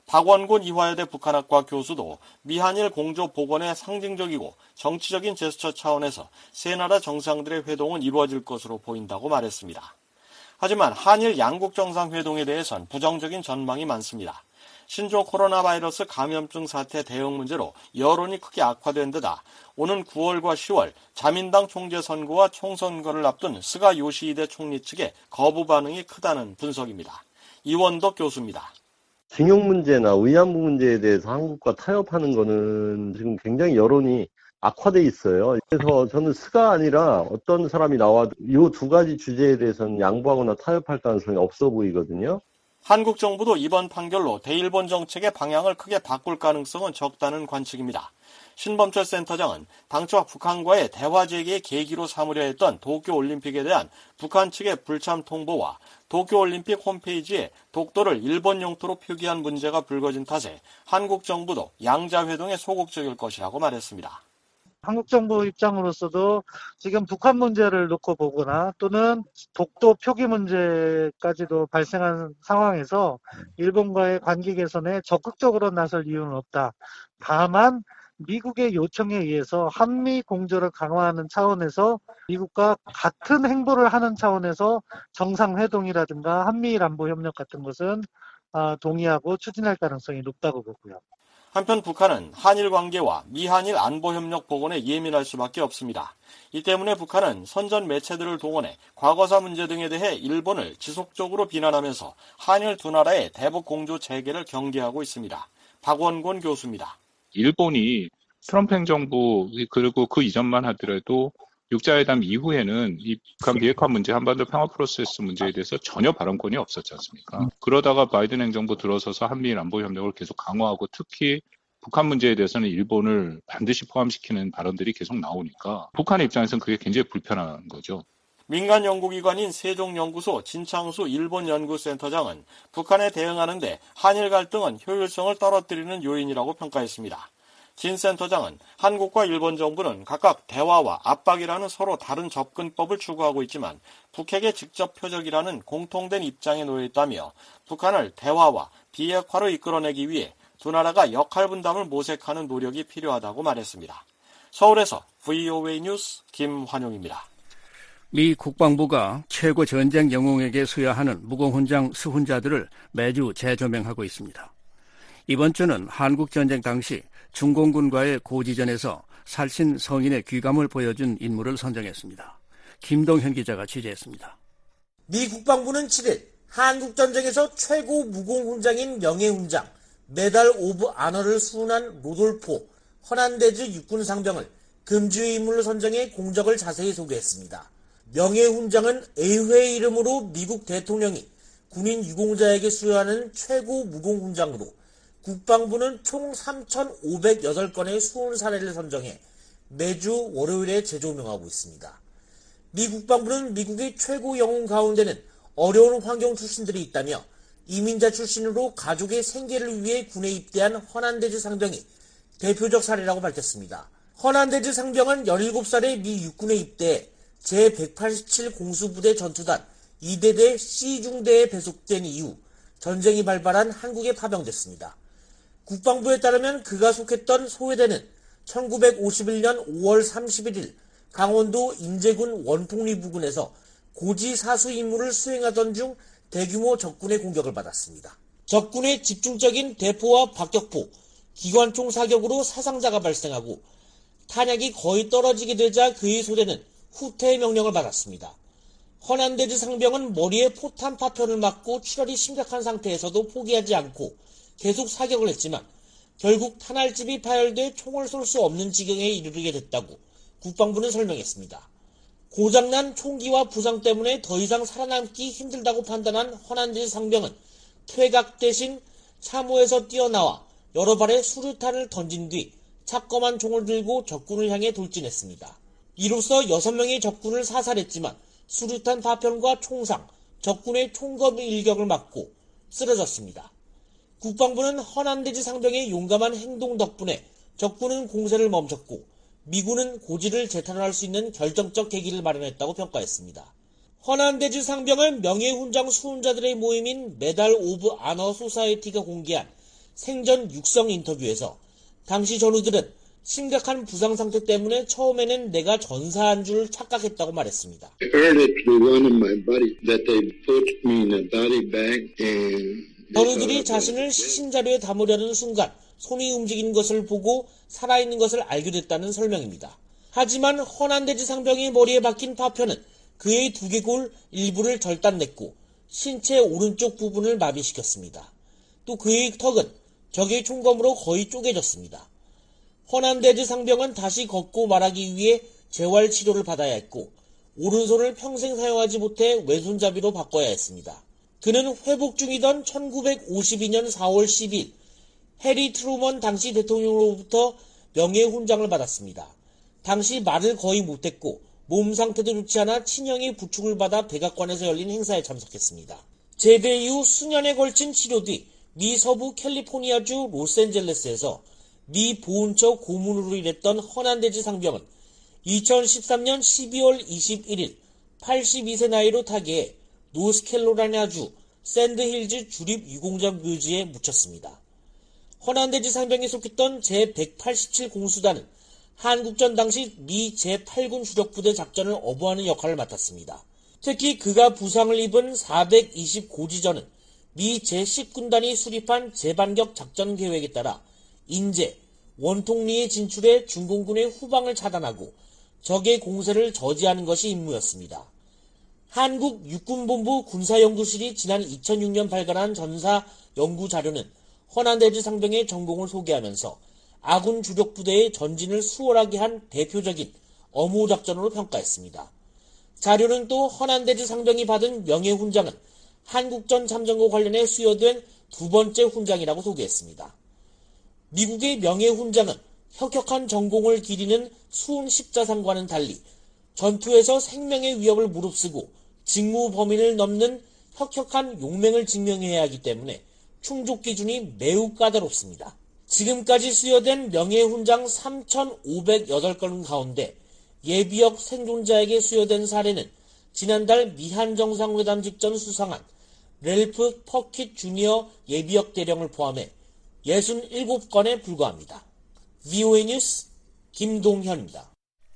박원곤 이화여대 북한학과 교수도 미한일 공조 복원의 상징적이고 정치적인 제스처 차원에서 세 나라 정상들의 회동은 이루어질 것으로 보인다고 말했습니다. 하지만 한일 양국 정상회동에 대해선 부정적인 전망이 많습니다. 신종 코로나 바이러스 감염증 사태 대응 문제로 여론이 크게 악화된 데다 오는 구월과 시월 자민당 총재 선거와 총선거를 앞둔 스가 요시히데 총리 측의 거부 반응이 크다는 분석입니다. 이원덕 교수입니다. 징용 문제나 위안부 문제에 대해서 한국과 타협하는 거는 지금 굉장히 여론이 악화돼 있어요. 그래서 저는 스가 아니라 어떤 사람이 나와도 이 두 가지 주제에 대해서는 양보하거나 타협할 가능성이 없어 보이거든요. 한국 정부도 이번 판결로 대일본 정책의 방향을 크게 바꿀 가능성은 적다는 관측입니다. 신범철 센터장은 당초 북한과의 대화 재개의 계기로 삼으려 했던 도쿄올림픽에 대한 북한 측의 불참 통보와 도쿄올림픽 홈페이지에 독도를 일본 영토로 표기한 문제가 불거진 탓에 한국 정부도 양자회동에 소극적일 것이라고 말했습니다. 한국 정부 입장으로서도 지금 북한 문제를 놓고 보거나 또는 독도 표기 문제까지도 발생한 상황에서 일본과의 관계 개선에 적극적으로 나설 이유는 없다. 다만 미국의 요청에 의해서 한미 공조를 강화하는 차원에서 미국과 같은 행보를 하는 차원에서 정상회동이라든가 한미일 안보협력 같은 것은 동의하고 추진할 가능성이 높다고 보고요. 한편 북한은 한일 관계와 미한일 안보협력 복원에 예민할 수밖에 없습니다. 이 때문에 북한은 선전 매체들을 동원해 과거사 문제 등에 대해 일본을 지속적으로 비난하면서 한일 두 나라의 대북 공조 재개를 경계하고 있습니다. 박원곤 교수입니다. 일본이 트럼프 행정부 그리고 그 이전만 하더라도 육자회담 이후에는 이 북한 비핵화 문제, 한반도 평화 프로세스 문제에 대해서 전혀 발언권이 없었지 않습니까? 음. 그러다가 바이든 행정부 들어서서 한미일 안보 협력을 계속 강화하고 특히 북한 문제에 대해서는 일본을 반드시 포함시키는 발언들이 계속 나오니까 북한의 입장에서는 그게 굉장히 불편한 거죠. 민간 연구기관인 세종연구소 진창수 일본연구센터장은 북한에 대응하는 데 한일 갈등은 효율성을 떨어뜨리는 요인이라고 평가했습니다. 진 센터장은 한국과 일본 정부는 각각 대화와 압박이라는 서로 다른 접근법을 추구하고 있지만 북핵의 직접 표적이라는 공통된 입장에 놓여 있다며 북한을 대화와 비핵화로 이끌어내기 위해 두 나라가 역할 분담을 모색하는 노력이 필요하다고 말했습니다. 서울에서 브이오에이 뉴스 김환용입니다. 미 국방부가 최고 전쟁 영웅에게 수여하는 무공훈장 수훈자들을 매주 재조명하고 있습니다. 이번 주는 한국전쟁 당시 중공군과의 고지전에서 살신 성인의 귀감을 보여준 인물을 선정했습니다. 김동현 기자가 취재했습니다. 미 국방부는 칠일 한국전쟁에서 최고 무공훈장인 명예훈장 메달 오브 아너를 수훈한 로돌포 허난데즈 육군상병을 금주의 인물로 선정해 공적을 자세히 소개했습니다. 명예훈장은 의회의 이름으로 미국 대통령이 군인 유공자에게 수여하는 최고 무공훈장으로 국방부는 총 삼천오백여덟 건의 수훈 사례를 선정해 매주 월요일에 재조명하고 있습니다. 미 국방부는 미국의 최고 영웅 가운데는 어려운 환경 출신들이 있다며 이민자 출신으로 가족의 생계를 위해 군에 입대한 허난데즈 상병이 대표적 사례라고 밝혔습니다. 허난데즈 상병은 열일곱 살에 미 육군에 입대해 제백팔십칠 공수부대 전투단 이 대대 C중대에 배속된 이후 전쟁이 발발한 한국에 파병됐습니다. 국방부에 따르면 그가 속했던 소해대는 천구백오십일 년 오월 삼십일일 강원도 인제군 원폭리 부근에서 고지 사수 임무를 수행하던 중 대규모 적군의 공격을 받았습니다. 적군의 집중적인 대포와 박격포, 기관총 사격으로 사상자가 발생하고 탄약이 거의 떨어지게 되자 그의 소대는 후퇴의 명령을 받았습니다. 허난데즈 상병은 머리에 포탄 파편을 맞고 출혈이 심각한 상태에서도 포기하지 않고 계속 사격을 했지만 결국 탄알집이 파열돼 총을 쏠 수 없는 지경에 이르게 됐다고 국방부는 설명했습니다. 고장난 총기와 부상 때문에 더 이상 살아남기 힘들다고 판단한 허난데즈 상병은 퇴각 대신 참호에서 뛰어나와 여러 발의 수류탄을 던진 뒤 차검한 총을 들고 적군을 향해 돌진했습니다. 이로써 여섯 명의 적군을 사살했지만 수류탄 파편과 총상, 적군의 총검 일격을 맞고 쓰러졌습니다. 국방부는 허난데즈 상병의 용감한 행동 덕분에 적군은 공세를 멈췄고 미군은 고지를 재탄할 수 있는 결정적 계기를 마련했다고 평가했습니다. 허난데즈 상병을 명예훈장 수훈자들의 모임인 메달 오브 아너 소사이어티가 공개한 생전 육성 인터뷰에서 당시 전우들은 심각한 부상 상태 때문에 처음에는 내가 전사한 줄 착각했다고 말했습니다. I heard it through one of my buddies that they put me in a body bag and 현우들이 자신을 시신자료에 담으려는 순간 손이 움직이는 것을 보고 살아있는 것을 알게 됐다는 설명입니다. 하지만 헌안대지 상병의 머리에 박힌 파편은 그의 두개골 일부를 절단냈고 신체 오른쪽 부분을 마비시켰습니다. 또 그의 턱은 적의 총검으로 거의 쪼개졌습니다. 헌안대지 상병은 다시 걷고 말하기 위해 재활 치료를 받아야 했고 오른손을 평생 사용하지 못해 왼손잡이로 바꿔야 했습니다. 그는 회복 중이던 천구백오십이년 사월 십일 해리 트루먼 당시 대통령으로부터 명예훈장을 받았습니다. 당시 말을 거의 못했고 몸 상태도 좋지 않아 친형의 부축을 받아 백악관에서 열린 행사에 참석했습니다. 제대 이후 수년에 걸친 치료 뒤 미 서부 캘리포니아주 로스앤젤레스에서 미 보훈처 고문으로 일했던 헌안대지 상병은 이천십삼년 십이월 이십일일 팔십이세 나이로 타계해 노스캐롤라이나주 샌드힐즈 주립유공자 묘지에 묻혔습니다. 헌안대지 상병이 속했던 제백팔십칠 공수단은 한국전 당시 미 제팔군 주력부대 작전을 어부하는 역할을 맡았습니다. 특히 그가 부상을 입은 사백이십 고지전은 미 제십군단이 수립한 재반격 작전 계획에 따라 인제, 원통리에 진출해 중공군의 후방을 차단하고 적의 공세를 저지하는 것이 임무였습니다. 한국육군본부 군사연구실이 지난 이천육년 발간한 전사 연구 자료는 헌안대지 상병의 전공을 소개하면서 아군 주력부대의 전진을 수월하게 한 대표적인 어모작전으로 평가했습니다. 자료는 또 헌안대지 상병이 받은 명예훈장은 한국전 참전과 관련해 수여된 두 번째 훈장이라고 소개했습니다. 미국의 명예훈장은 혁혁한 전공을 기리는 수훈 십자상과는 달리 전투에서 생명의 위협을 무릅쓰고 직무 범위를 넘는 혁혁한 용맹을 증명해야 하기 때문에 충족 기준이 매우 까다롭습니다. 지금까지 수여된 명예훈장 삼천오백여덟 건 가운데 예비역 생존자에게 수여된 사례는 지난달 미한 정상회담 직전 수상한 렐프 퍼킷 주니어 예비역 대령을 포함해 육십칠 건에 불과합니다. 브이오에이 뉴스 김동현입니다.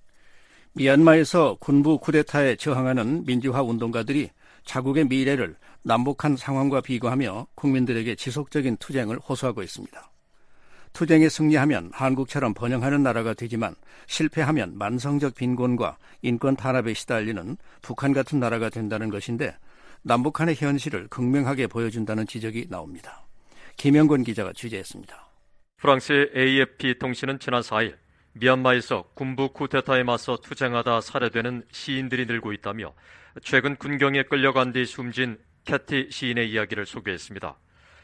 미얀마에서 군부 쿠데타에 저항하는 민주화 운동가들이 자국의 미래를 남북한 상황과 비교하며 국민들에게 지속적인 투쟁을 호소하고 있습니다. 투쟁에 승리하면 한국처럼 번영하는 나라가 되지만 실패하면 만성적 빈곤과 인권 탄압에 시달리는 북한 같은 나라가 된다는 것인데 남북한의 현실을 극명하게 보여준다는 지적이 나옵니다. 김영권 기자가 취재했습니다. 프랑스의 에이에프피 통신은 지난 사일 미얀마에서 군부 쿠데타에 맞서 투쟁하다 살해되는 시인들이 늘고 있다며 최근 군경에 끌려간 뒤 숨진 캐티 시인의 이야기를 소개했습니다.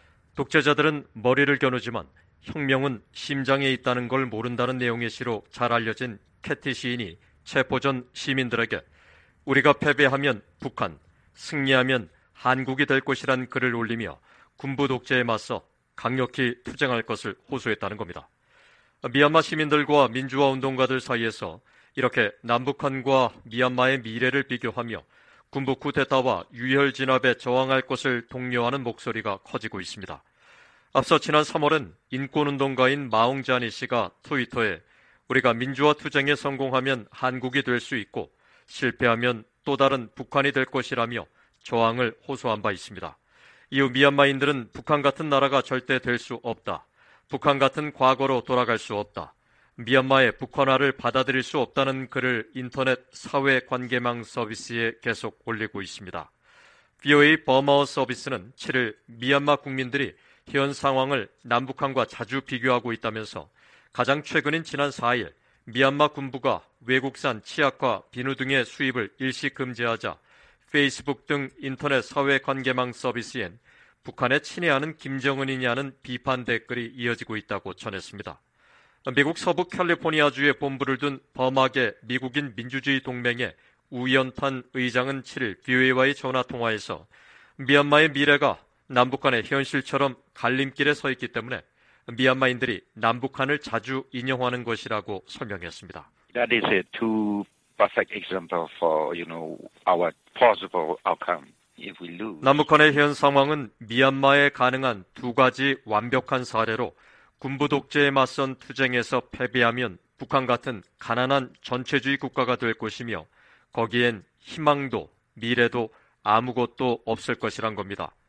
독재자들은 머리를 겨누지만 혁명은 심장에 있다는 걸 모른다는 내용의 시로 잘 알려진 캐티 시인이 체포 전 시민들에게 우리가 패배하면 북한, 승리하면 한국이 될 것이란 글을 올리며 군부 독재에 맞서 강력히 투쟁할 것을 호소했다는 겁니다. 미얀마 시민들과 민주화 운동가들 사이에서 이렇게 남북한과 미얀마의 미래를 비교하며 군부 쿠데타와 유혈 진압에 저항할 것을 독려하는 목소리가 커지고 있습니다. 앞서 지난 삼월은 인권운동가인 마옹자니 씨가 트위터에 우리가 민주화 투쟁에 성공하면 한국이 될 수 있고 실패하면 또 다른 북한이 될 것이라며 저항을 호소한 바 있습니다. 이후 미얀마인들은 북한 같은 나라가 절대 될 수 없다. 북한 같은 과거로 돌아갈 수 없다. 미얀마의 북한화를 받아들일 수 없다는 글을 인터넷 사회관계망 서비스에 계속 올리고 있습니다. 브이오에이 버마어 서비스는 칠일 미얀마 국민들이 현 상황을 남북한과 자주 비교하고 있다면서 가장 최근인 지난 사일 미얀마 군부가 외국산 치약과 비누 등의 수입을 일시 금지하자 페이스북 등 인터넷 사회관계망 서비스엔 북한에 친애하는 김정은이냐는 비판 댓글이 이어지고 있다고 전했습니다. 미국 서부 캘리포니아주에 본부를 둔 버마계 미국인 민주주의 동맹의 우연탄 의장은 칠일 브이오에이와의 전화통화에서 미얀마의 미래가 남북한의 현실처럼 갈림길에 서 있기 때문에 미얀마인들이 남북한을 자주 인용하는 것이라고 설명했습니다. That is a two perfect example for, you know, our possible outcome if we lose. 남북한의 현 상황은 미얀마에 가능한 두 가지 완벽한 사례로 군부 독재에 맞선 투쟁에서 패배하면 북한 같은 가난한 전체주의 국가가 될 것이며 거기엔 희망도 미래도 아무것도 없을 것이란 겁니다.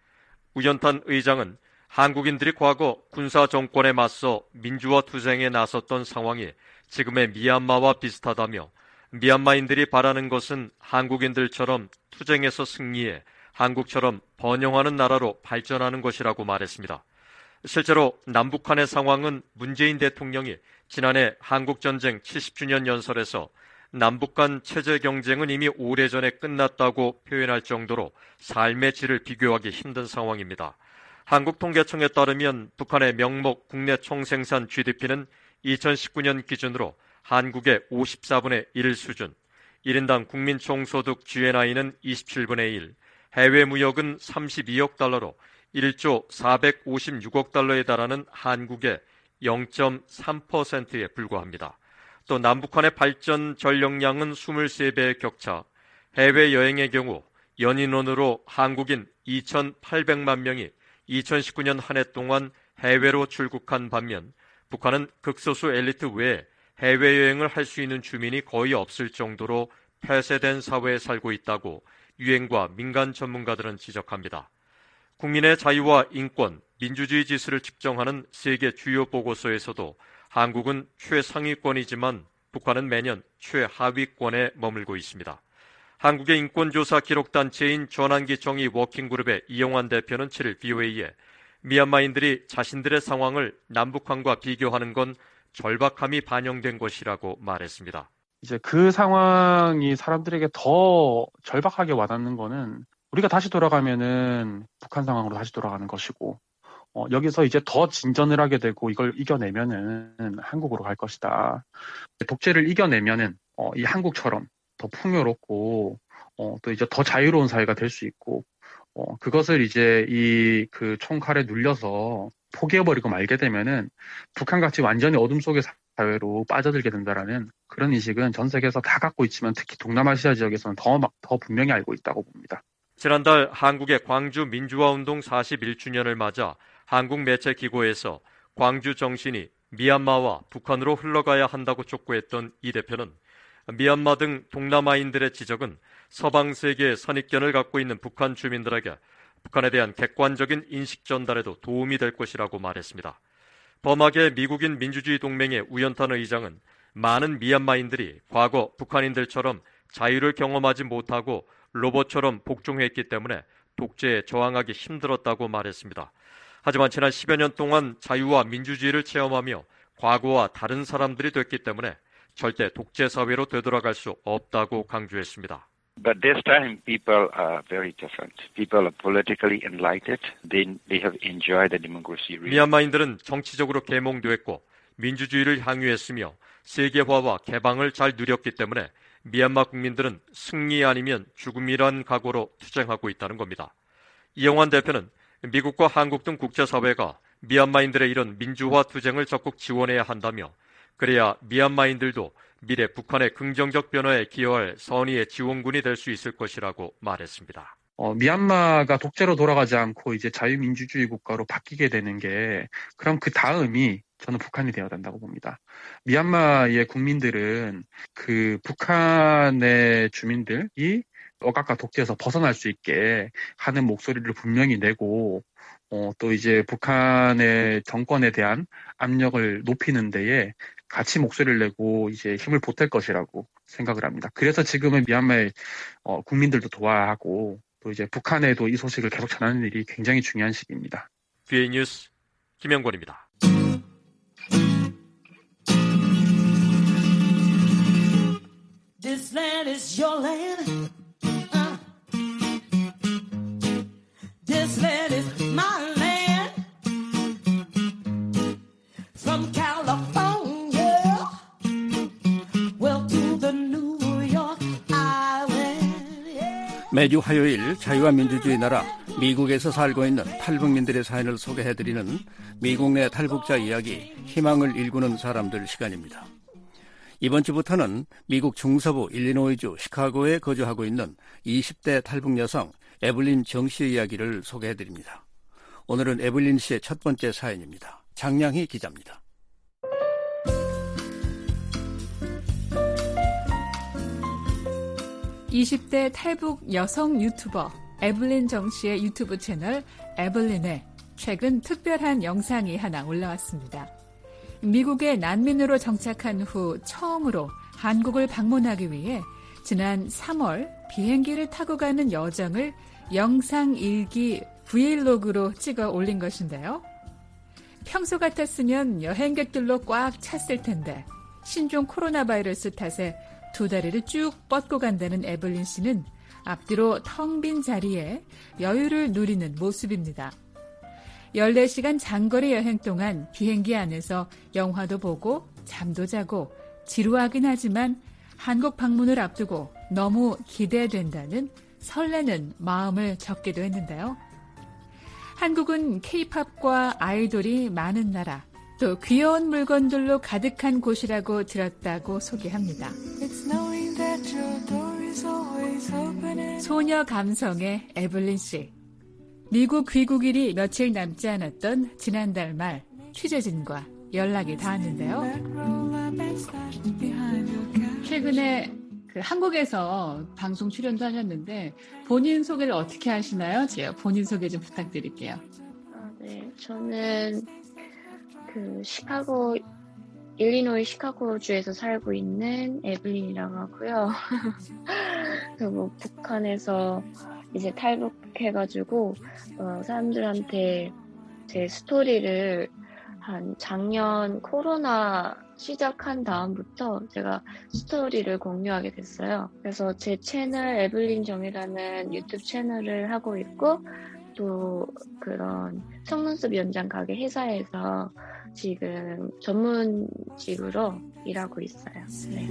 우연탄 의장은 한국인들이 과거 군사 정권에 맞서 민주화 투쟁에 나섰던 상황이 지금의 미얀마와 비슷하다며 미얀마인들이 바라는 것은 한국인들처럼 투쟁에서 승리해 한국처럼 번영하는 나라로 발전하는 것이라고 말했습니다. 실제로 남북한의 상황은 문재인 대통령이 지난해 한국전쟁 칠십 주년 연설에서 남북 간 체제 경쟁은 이미 오래전에 끝났다고 표현할 정도로 삶의 질을 비교하기 힘든 상황입니다. 한국통계청에 따르면 북한의 명목 국내 총생산 지디피는 이천십구 년 기준으로 한국의 오십사분의 일 수준, 일 인당 국민 총소득 지엔아이는 이십칠분의 일, 해외 무역은 삼십이억 달러로 일조 사백오십육억 달러에 달하는 한국의 영 점 삼 퍼센트에 불과합니다. 또 남북한의 발전 전력량은 이십삼 배의 격차, 해외여행의 경우 연인원으로 한국인 이천팔백만 명이 이천십구 년 한 해 동안 해외로 출국한 반면 북한은 극소수 엘리트 외에 해외여행을 할 수 있는 주민이 거의 없을 정도로 폐쇄된 사회에 살고 있다고 유엔과 민간 전문가들은 지적합니다. 국민의 자유와 인권, 민주주의 지수를 측정하는 세계 주요 보고서에서도 한국은 최상위권이지만 북한은 매년 최하위권에 머물고 있습니다. 한국의 인권조사 기록단체인 전환기 정의 워킹그룹의 이영환 대표는 칠 일 브이오에이에 미얀마인들이 자신들의 상황을 남북한과 비교하는 건 절박함이 반영된 것이라고 말했습니다. 이제 그 상황이 사람들에게 더 절박하게 와닿는 거는 우리가 다시 돌아가면은 북한 상황으로 다시 돌아가는 것이고, 어, 여기서 이제 더 진전을 하게 되고 이걸 이겨내면은 한국으로 갈 것이다. 독재를 이겨내면은 어, 이 한국처럼 더 풍요롭고 어, 또 이제 더 자유로운 사회가 될 수 있고, 어, 그것을 이제 이 그 총칼에 눌려서 포기해버리고 말게 되면은 북한같이 완전히 어둠 속의 사회로 빠져들게 된다라는 그런 인식은 전 세계에서 다 갖고 있지만 특히 동남아시아 지역에서는 더 막 더 분명히 알고 있다고 봅니다. 지난달 한국의 광주 민주화운동 사십일 주년을 맞아 한국매체기고에서 광주 정신이 미얀마와 북한으로 흘러가야 한다고 촉구했던 이 대표는 미얀마 등 동남아인들의 지적은 서방 세계의 선입견을 갖고 있는 북한 주민들에게 북한에 대한 객관적인 인식 전달에도 도움이 될 것이라고 말했습니다. 범하게 미국인 민주주의 동맹의 우연탄 의장은 많은 미얀마인들이 과거 북한인들처럼 자유를 경험하지 못하고 로봇처럼 복종했기 때문에 독재에 저항하기 힘들었다고 말했습니다. 하지만 지난 십여 년 동안 자유와 민주주의를 체험하며 과거와 다른 사람들이 됐기 때문에 절대 독재 사회로 되돌아갈 수 없다고 강조했습니다. But this time people are very different. People are politically enlightened. They, they have enjoyed the democracy. 미얀마인들은 정치적으로 계몽됐고 민주주의를 향유했으며 세계화와 개방을 잘 누렸기 때문에 미얀마 국민들은 승리 아니면 죽음이란 각오로 투쟁하고 있다는 겁니다. 이영환 대표는 미국과 한국 등 국제사회가 미얀마인들의 이런 민주화 투쟁을 적극 지원해야 한다며 그래야 미얀마인들도 미래 북한의 긍정적 변화에 기여할 선의의 지원군이 될 수 있을 것이라고 말했습니다. 어, 미얀마가 독재로 돌아가지 않고 이제 자유민주주의 국가로 바뀌게 되는 게 그럼 그 다음이 저는 북한이 되어야 된다고 봅니다. 미얀마의 국민들은 그 북한의 주민들이 억압과 독재에서 벗어날 수 있게 하는 목소리를 분명히 내고 어, 또 이제 북한의 정권에 대한 압력을 높이는 데에 같이 목소리를 내고 이제 힘을 보탤 것이라고 생각을 합니다. 그래서 지금은 미얀마의 어, 국민들도 도와하고 또 이제 북한에도 이 소식을 계속 전하는 일이 굉장히 중요한 시기입니다. 비에이 뉴스 김영권입니다. This land is your land. Uh. This land is my land. From California, well to the New York Island. Yeah. 매주 화요일 자유와 민주주의 나라 미국에서 살고 있는 탈북민들의 사연을 소개해드리는 미국 내 탈북자 이야기, 희망을 일구는 사람들 시간입니다. 이번 주부터는 미국 중서부 일리노이주 시카고에 거주하고 있는 이십 대 탈북 여성 에블린 정 씨의 이야기를 소개해드립니다. 오늘은 에블린 씨의 첫 번째 사연입니다. 장량희 기자입니다. 이십 대 탈북 여성 유튜버 에블린 정 씨의 유튜브 채널 에블린에 최근 특별한 영상이 하나 올라왔습니다. 미국에 난민으로 정착한 후 처음으로 한국을 방문하기 위해 지난 삼월 비행기를 타고 가는 여정을 영상 일기 브이로그로 찍어 올린 것인데요. 평소 같았으면 여행객들로 꽉 찼을 텐데 신종 코로나 바이러스 탓에 두 다리를 쭉 뻗고 간다는 에블린 씨는 앞뒤로 텅 빈 자리에 여유를 누리는 모습입니다. 열네 시간 장거리 여행 동안 비행기 안에서 영화도 보고 잠도 자고 지루하긴 하지만 한국 방문을 앞두고 너무 기대된다는 설레는 마음을 적기도 했는데요. 한국은 케이팝과 아이돌이 많은 나라, 또 귀여운 물건들로 가득한 곳이라고 들었다고 소개합니다. 소녀 감성의 에블린 씨. 미국 귀국일이 며칠 남지 않았던 지난달 말 취재진과 연락이 닿았는데요. 최근에 그 한국에서 방송 출연도 하셨는데 본인 소개를 어떻게 하시나요? 제가 본인 소개 좀 부탁드릴게요. 아, 네, 저는 그 시카고 일리노이 시카고주에서 살고 있는 에블린이라고 하고요. 그리고 북한에서 이제 탈북해가지고 어, 사람들한테 제 스토리를 한 작년 코로나 시작한 다음부터 제가 스토리를 공유하게 됐어요. 그래서 제 채널 에블린 정이라는 유튜브 채널을 하고 있고 또 그런 속눈썹 연장 가게 회사에서 지금 전문직으로 일하고 있어요. 네.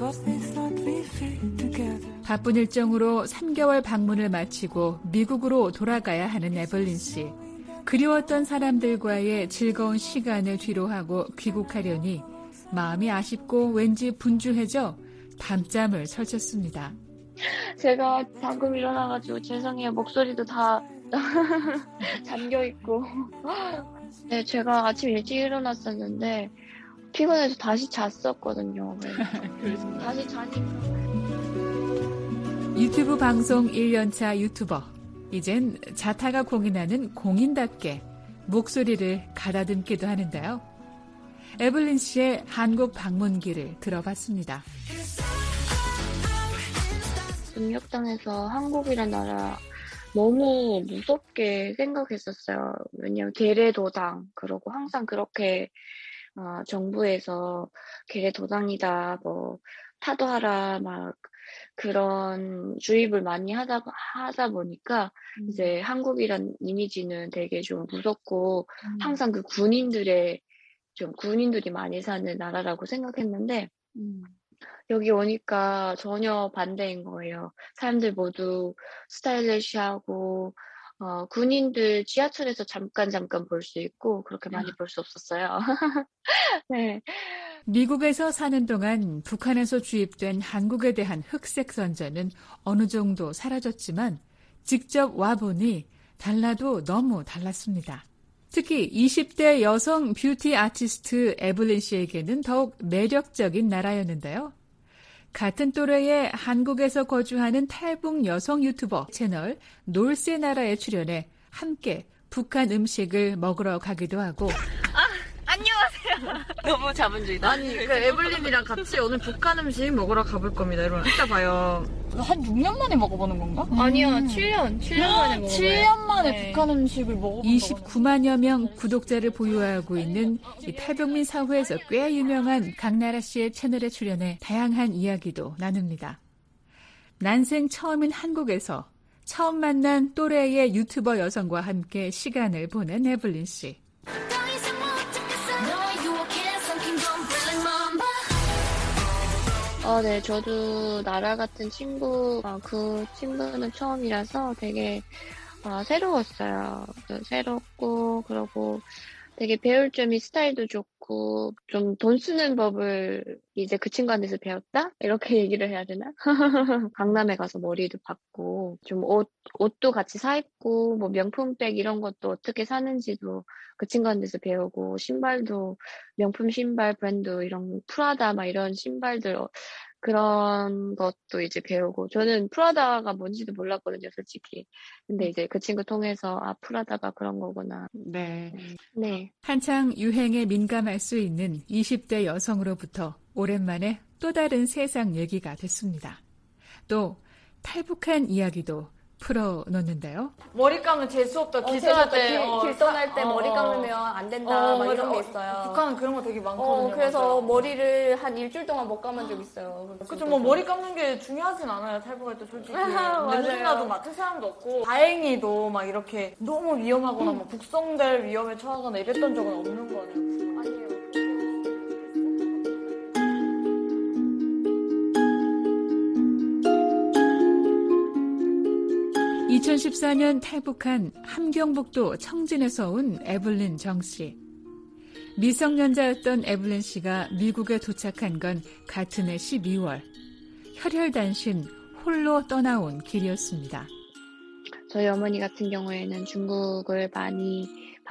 바쁜 일정으로 삼 개월 방문을 마치고 미국으로 돌아가야 하는 에블린 씨. 그리웠던 사람들과의 즐거운 시간을 뒤로하고 귀국하려니 마음이 아쉽고 왠지 분주해져 밤잠을 설쳤습니다. 제가 방금 일어나가지고 죄송해요. 목소리도 다 잠겨있고. 네, 제가 아침 일찍 일어났었는데 피곤해서 다시 잤었거든요. 그래서 다시 자니까. 유튜브 방송 일 년차 유튜버. 이젠 자타가 공인하는 공인답게 목소리를 가다듬기도 하는데요. 에블린 씨의 한국 방문기를 들어봤습니다. 능력당에서 한국이란 나라 너무 무섭게 생각했었어요. 왜냐면 계례도당, 그러고 항상 그렇게 어, 정부에서 계례도당이다, 뭐 타도하라, 막 그런 주입을 많이 하다 하다 보니까 음. 이제 한국이란 이미지는 되게 좀 무섭고 음. 항상 그 군인들의 좀 군인들이 많이 사는 나라라고 생각했는데 음. 여기 오니까 전혀 반대인 거예요. 사람들 모두 스타일리시하고 어, 군인들 지하철에서 잠깐 잠깐 볼 수 있고 그렇게 많이 볼 수 없었어요. 네. 미국에서 사는 동안 북한에서 주입된 한국에 대한 흑색 선전은 어느 정도 사라졌지만 직접 와보니 달라도 너무 달랐습니다. 특히 이십 대 여성 뷰티 아티스트 에블린 씨에게는 더욱 매력적인 나라였는데요. 같은 또래의 한국에서 거주하는 탈북 여성 유튜버 채널 놀세 나라에 출연해 함께 북한 음식을 먹으러 가기도 하고 아, 안녕하세요. 너무 자본주의다. 아니, 그 에블린이랑 같이 오늘 북한 음식 먹으러 가볼 겁니다. 여러분, 이따 봐요. 한 육 년 만에 먹어보는 건가? 음. 아니요, 칠 년. 칠 년 만에 먹어요. 칠 년 만에 네. 북한 음식을 먹어본 이십구만여 명 구독자를 보유하고 있는 이 탈북민 사후에서 꽤 유명한 강나라 씨의 채널에 출연해 다양한 이야기도 나눕니다. 난생 처음인 한국에서 처음 만난 또래의 유튜버 여성과 함께 시간을 보낸 에블린 씨. 어, 네, 저도 나라 같은 친구, 어, 그 친구는 처음이라서 되게 어, 새로웠어요. 새롭고, 그러고 되게 배울 점이 스타일도 좋고, 좀 돈 쓰는 법을 이제 그 친구한테서 배웠다? 이렇게 얘기를 해야 되나? 강남에 가서 머리도 받고, 좀 옷, 옷도 같이 사 입고, 뭐 명품백 이런 것도 어떻게 사는지도 그 친구한테서 배우고, 신발도 명품 신발 브랜드 이런 프라다 막 이런 신발들 그런 것도 이제 배우고, 저는 프라다가 뭔지도 몰랐거든요, 솔직히. 근데 이제 그 친구 통해서, 아, 프라다가 그런 거구나. 네. 네. 한창 유행에 민감할 수 있는 이십 대 여성으로부터 오랜만에 또 다른 세상 얘기가 됐습니다. 또 탈북한 이야기도 풀어놓는데요. 머리 감는 재수없다. 어, 기선할 재수없다. 때. 길, 어, 길 떠날 때 어, 머리 어. 감으면 안 된다. 어, 막 맞아. 이런 게 어, 있어요. 북한은 그런 거 되게 많거든요. 어, 그래서 맞아요. 머리를 한 일주일 동안 못 감은 적 있어요. 그쵸, 뭐 머리 감는 게 중요하진 않아요. 탈북할 때 솔직히. 맞아요. 냄새나도 맡을 사람도 없고. 다행히도 막 이렇게 너무 위험하거나 뭐 북송될 위험에 처하거나 이랬던 적은 없는 거네요. 아니에요. 이천십사 년 탈북한 함경북도 청진에서 온 에블린 정 씨. 미성년자였던 에블린 씨가 미국에 도착한 건 같은 해 십이월. 혈혈단신 홀로 떠나온 길이었습니다. 저희 어머니 같은 경우에는 중국을 많이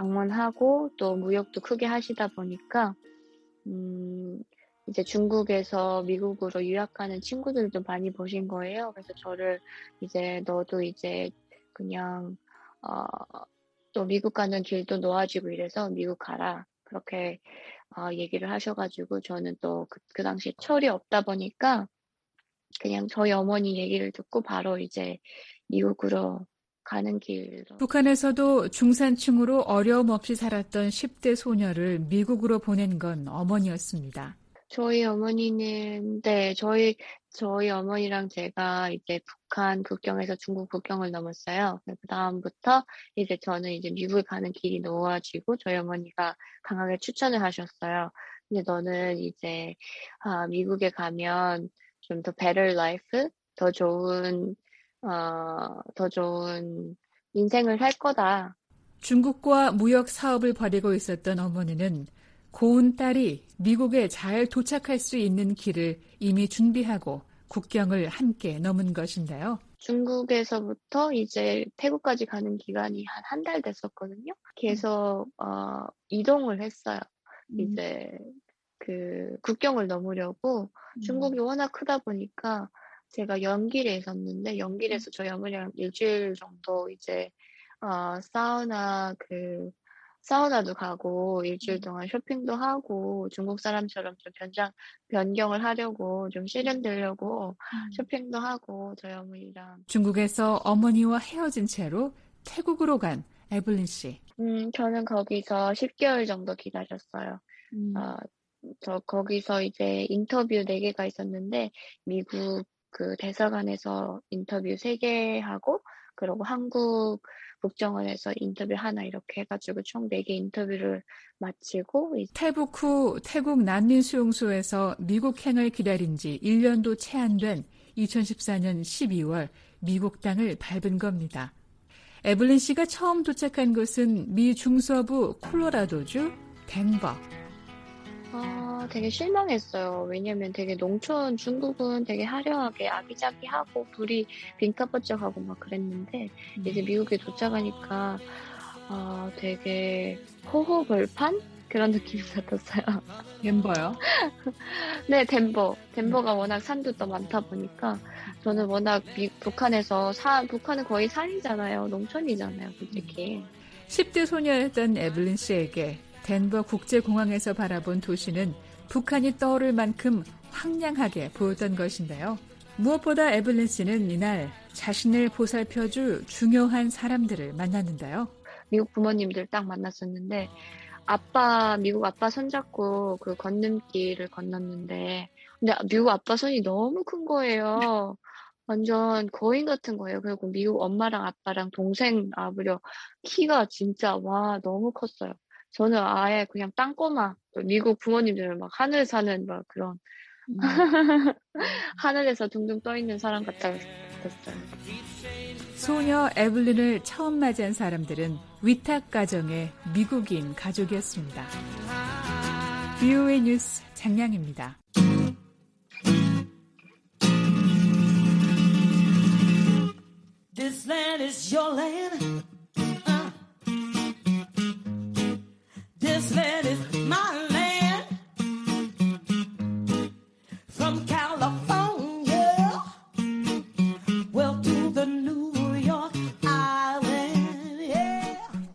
방문하고 또 무역도 크게 하시다 보니까 음, 이제 중국에서 미국으로 유학 가는 친구들도 많이 보신 거예요. 그래서 저를 이제 너도 이제 그냥 어, 또 미국 가는 길도 놓아주고 이래서 미국 가라. 그렇게 어, 얘기를 하셔가지고 저는 또 그 그 당시 철이 없다 보니까 그냥 저희 어머니 얘기를 듣고 바로 이제 미국으로 가는 길로. 북한에서도 중산층으로 어려움 없이 살았던 십 대 소녀를 미국으로 보낸 건 어머니였습니다. 저희 어머니는, 네, 저희, 저희 어머니랑 제가 이제 북한 국경에서 중국 국경을 넘었어요. 그 다음부터 이제 저는 이제 미국에 가는 길이 놓아지고 저희 어머니가 강하게 추천을 하셨어요. 근데 너는 이제, 아, 미국에 가면 좀 더 better life, 더 좋은, 어, 더 좋은 인생을 살 거다. 중국과 무역 사업을 벌이고 있었던 어머니는 고운 딸이 미국에 잘 도착할 수 있는 길을 이미 준비하고 국경을 함께 넘은 것인데요. 중국에서부터 이제 태국까지 가는 기간이 한 한 달 됐었거든요. 계속 어, 이동을 했어요. 음. 이제 그 국경을 넘으려고 음. 중국이 워낙 크다 보니까 제가 연길에 있었는데 연길에서 저희 어머니랑 일주일 정도 이제 어, 사우나 그 사우나도 가고 일주일 동안 쇼핑도 하고 중국 사람처럼 좀 변장 변경을 하려고 좀 세련되려고 음. 쇼핑도 하고 저희 어머니랑 중국에서 어머니와 헤어진 채로 태국으로 간 에블린 씨. 음 저는 거기서 십 개월 정도 기다렸어요. 음. 어, 저 거기서 이제 인터뷰 네 개가 있었는데 미국 그 대사관에서 인터뷰 세 개 하고 그리고 한국 국정원에서 인터뷰 하나 이렇게 해가지고 총 네 개 인터뷰를 마치고 탈북 후 태국 난민수용소에서 미국행을 기다린 지 일 년도 채 안 된 이천십사 년 십이월 미국 땅을 밟은 겁니다. 에블린 씨가 처음 도착한 곳은 미 중서부 콜로라도주 덴버. 아, 되게 실망했어요. 왜냐면 되게 농촌 중국은 되게 화려하게 아기자기하고 불이 빈카번쩍하고 막 그랬는데 음. 이제 미국에 도착하니까 아, 되게 호호벌판? 그런 느낌이 받았어요. 덴버요? 네, 덴버. 덴버가 워낙 산도 더 많다 보니까 저는 워낙 미, 북한에서 사, 북한은 거의 산이잖아요. 농촌이잖아요, 솔직히. 십 대 소녀였던 에블린 씨에게 덴버 국제공항에서 바라본 도시는 북한이 떠오를 만큼 황량하게 보였던 것인데요. 무엇보다 에블린 씨는 이날 자신을 보살펴줄 중요한 사람들을 만났는데요. 미국 부모님들 딱 만났었는데 아빠, 미국 아빠 손잡고 그 건너길을 건넜는데 근데 미국 아빠 손이 너무 큰 거예요. 완전 거인 같은 거예요. 그리고 미국 엄마랑 아빠랑 동생 아부려 키가 진짜 와 너무 컸어요. 저는 아예 그냥 땅꼬마, 미국 부모님들은 막 하늘 사는 막 그런, 음. 하늘에서 둥둥 떠있는 사람 같았어요. 소녀 에블린을 처음 맞이한 사람들은 위탁 가정의 미국인 가족이었습니다. 비오에이 뉴스 장량입니다. This land is your land. This land is my land. From California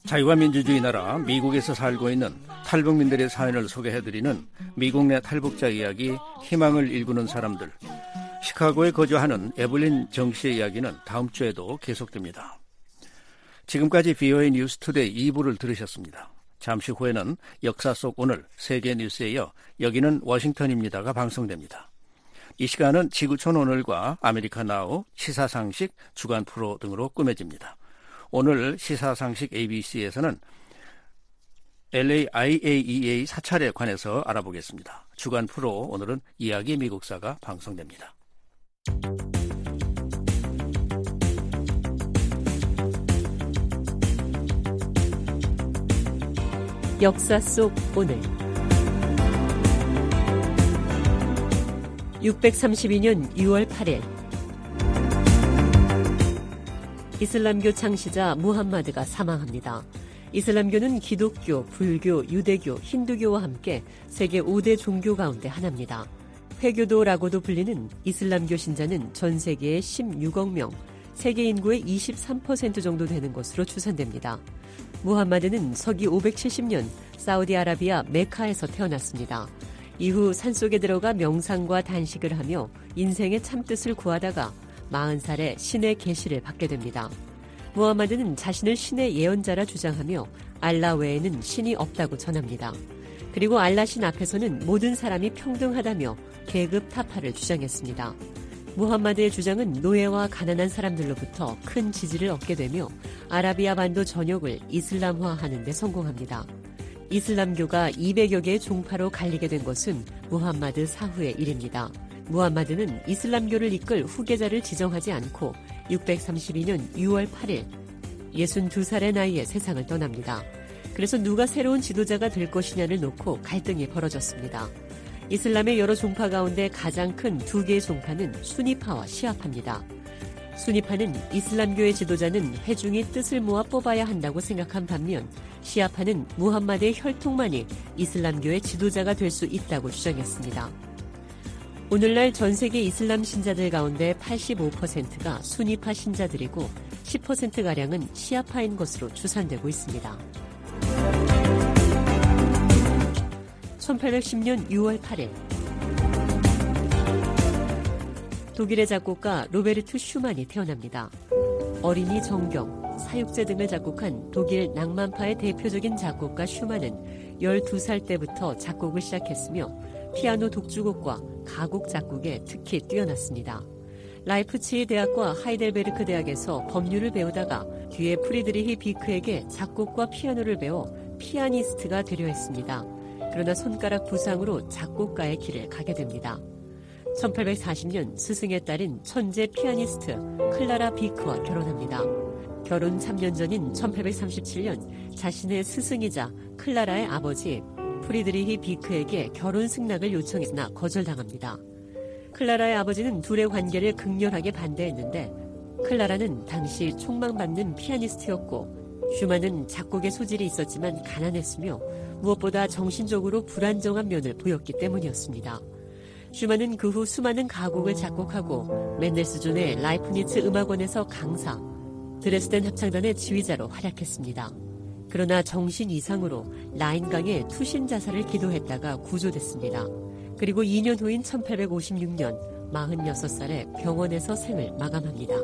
자유와 민주주의 나라 미국에서 살고 있는 탈북민들의 사연을 소개해드리는 미국 내 탈북자 이야기, 희망을 일구는 사람들. 시카고에 거주하는 에블린 정 씨의 이야기는 다음 주에도 계속됩니다. 지금까지 비오에이 뉴스투데이 이 부를 들으셨습니다. 잠시 후에는 역사 속 오늘 세계 뉴스에 이어 여기는 워싱턴입니다가 방송됩니다. 이 시간은 지구촌 오늘과 아메리카 나우, 시사상식, 주간 프로 등으로 꾸며집니다. 오늘 시사상식 에이비씨에서는 엘에이 아이에이이에이 사찰에 관해서 알아보겠습니다. 주간 프로 오늘은 이야기 미국사가 방송됩니다. 역사 속 오늘 육백삼십이 년 유월 팔일 이슬람교 창시자 무함마드가 사망합니다. 이슬람교는 기독교, 불교, 유대교, 힌두교와 함께 세계 오 대 종교 가운데 하나입니다. 회교도라고도 불리는 이슬람교 신자는 전 세계의 십육억 명, 세계 인구의 이십삼 퍼센트 정도 되는 것으로 추산됩니다. 무함마드는 서기 오백칠십 년 사우디아라비아 메카에서 태어났습니다. 이후 산속에 들어가 명상과 단식을 하며 인생의 참뜻을 구하다가 마흔 살에 신의 계시를 받게 됩니다. 무함마드는 자신을 신의 예언자라 주장하며 알라 외에는 신이 없다고 전합니다. 그리고 알라 신 앞에서는 모든 사람이 평등하다며 계급 타파를 주장했습니다. 무함마드의 주장은 노예와 가난한 사람들로부터 큰 지지를 얻게 되며 아라비아 반도 전역을 이슬람화하는 데 성공합니다. 이슬람교가 이백여 개의 종파로 갈리게 된 것은 무함마드 사후의 일입니다. 무함마드는 이슬람교를 이끌 후계자를 지정하지 않고 육백삼십이 년 유월 팔일 예순두 살의 나이에 세상을 떠납니다. 그래서 누가 새로운 지도자가 될 것이냐를 놓고 갈등이 벌어졌습니다. 이슬람의 여러 종파 가운데 가장 큰 두 개의 종파는 수니파와 시아파입니다. 수니파는 이슬람교의 지도자는 회중이 뜻을 모아 뽑아야 한다고 생각한 반면 시아파는 무함마드의 혈통만이 이슬람교의 지도자가 될 수 있다고 주장했습니다. 오늘날 전 세계 이슬람 신자들 가운데 팔십오 퍼센트가 수니파 신자들이고 십 퍼센트가량은 시아파인 것으로 추산되고 있습니다. 천팔백십 년 유월 팔일 독일의 작곡가 로베르트 슈만이 태어납니다. 어린이 정경, 사육제 등을 작곡한 독일 낭만파의 대표적인 작곡가 슈만은 열두 살 때부터 작곡을 시작했으며 피아노 독주곡과 가곡 작곡에 특히 뛰어났습니다. 라이프치히 대학과 하이델베르크 대학에서 법률을 배우다가 뒤에 프리드리히 비크에게 작곡과 피아노를 배워 피아니스트가 되려 했습니다. 그러나 손가락 부상으로 작곡가의 길을 가게 됩니다. 천팔백사십 년 스승의 딸인 천재 피아니스트 클라라 비크와 결혼합니다. 결혼 삼 년 전인 천팔백삼십칠 년 자신의 스승이자 클라라의 아버지 프리드리히 비크에게 결혼 승낙을 요청했으나 거절당합니다. 클라라의 아버지는 둘의 관계를 극렬하게 반대했는데 클라라는 당시 촉망받는 피아니스트였고 슈만은 작곡의 소질이 있었지만 가난했으며 무엇보다 정신적으로 불안정한 면을 보였기 때문이었습니다. 슈만은 그 후 수많은 가곡을 작곡하고 멘델스존의 라이프니츠 음악원에서 강사, 드레스덴 합창단의 지휘자로 활약했습니다. 그러나 정신 이상으로 라인강에 투신 자살을 기도했다가 구조됐습니다. 그리고 이 년 후인 천팔백오십육 년 마흔여섯 살에 병원에서 생을 마감합니다.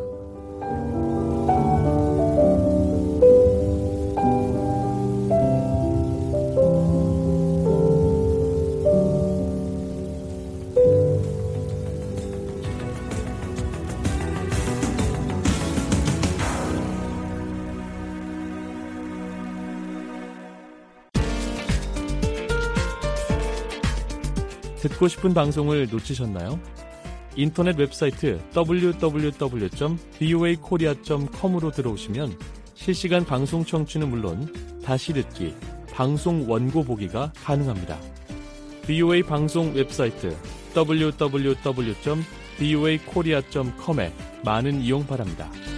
듣고 싶은 방송을 놓치셨나요? 인터넷 웹사이트 더블유 더블유 더블유 점 브이오에이 코리아 점 컴으로 들어오시면 실시간 방송 청취는 물론 다시 듣기, 방송 원고 보기가 가능합니다. 브이오에이 방송 웹사이트 더블유 더블유 더블유 점 브이오에이 코리아 점 컴에 많은 이용 바랍니다.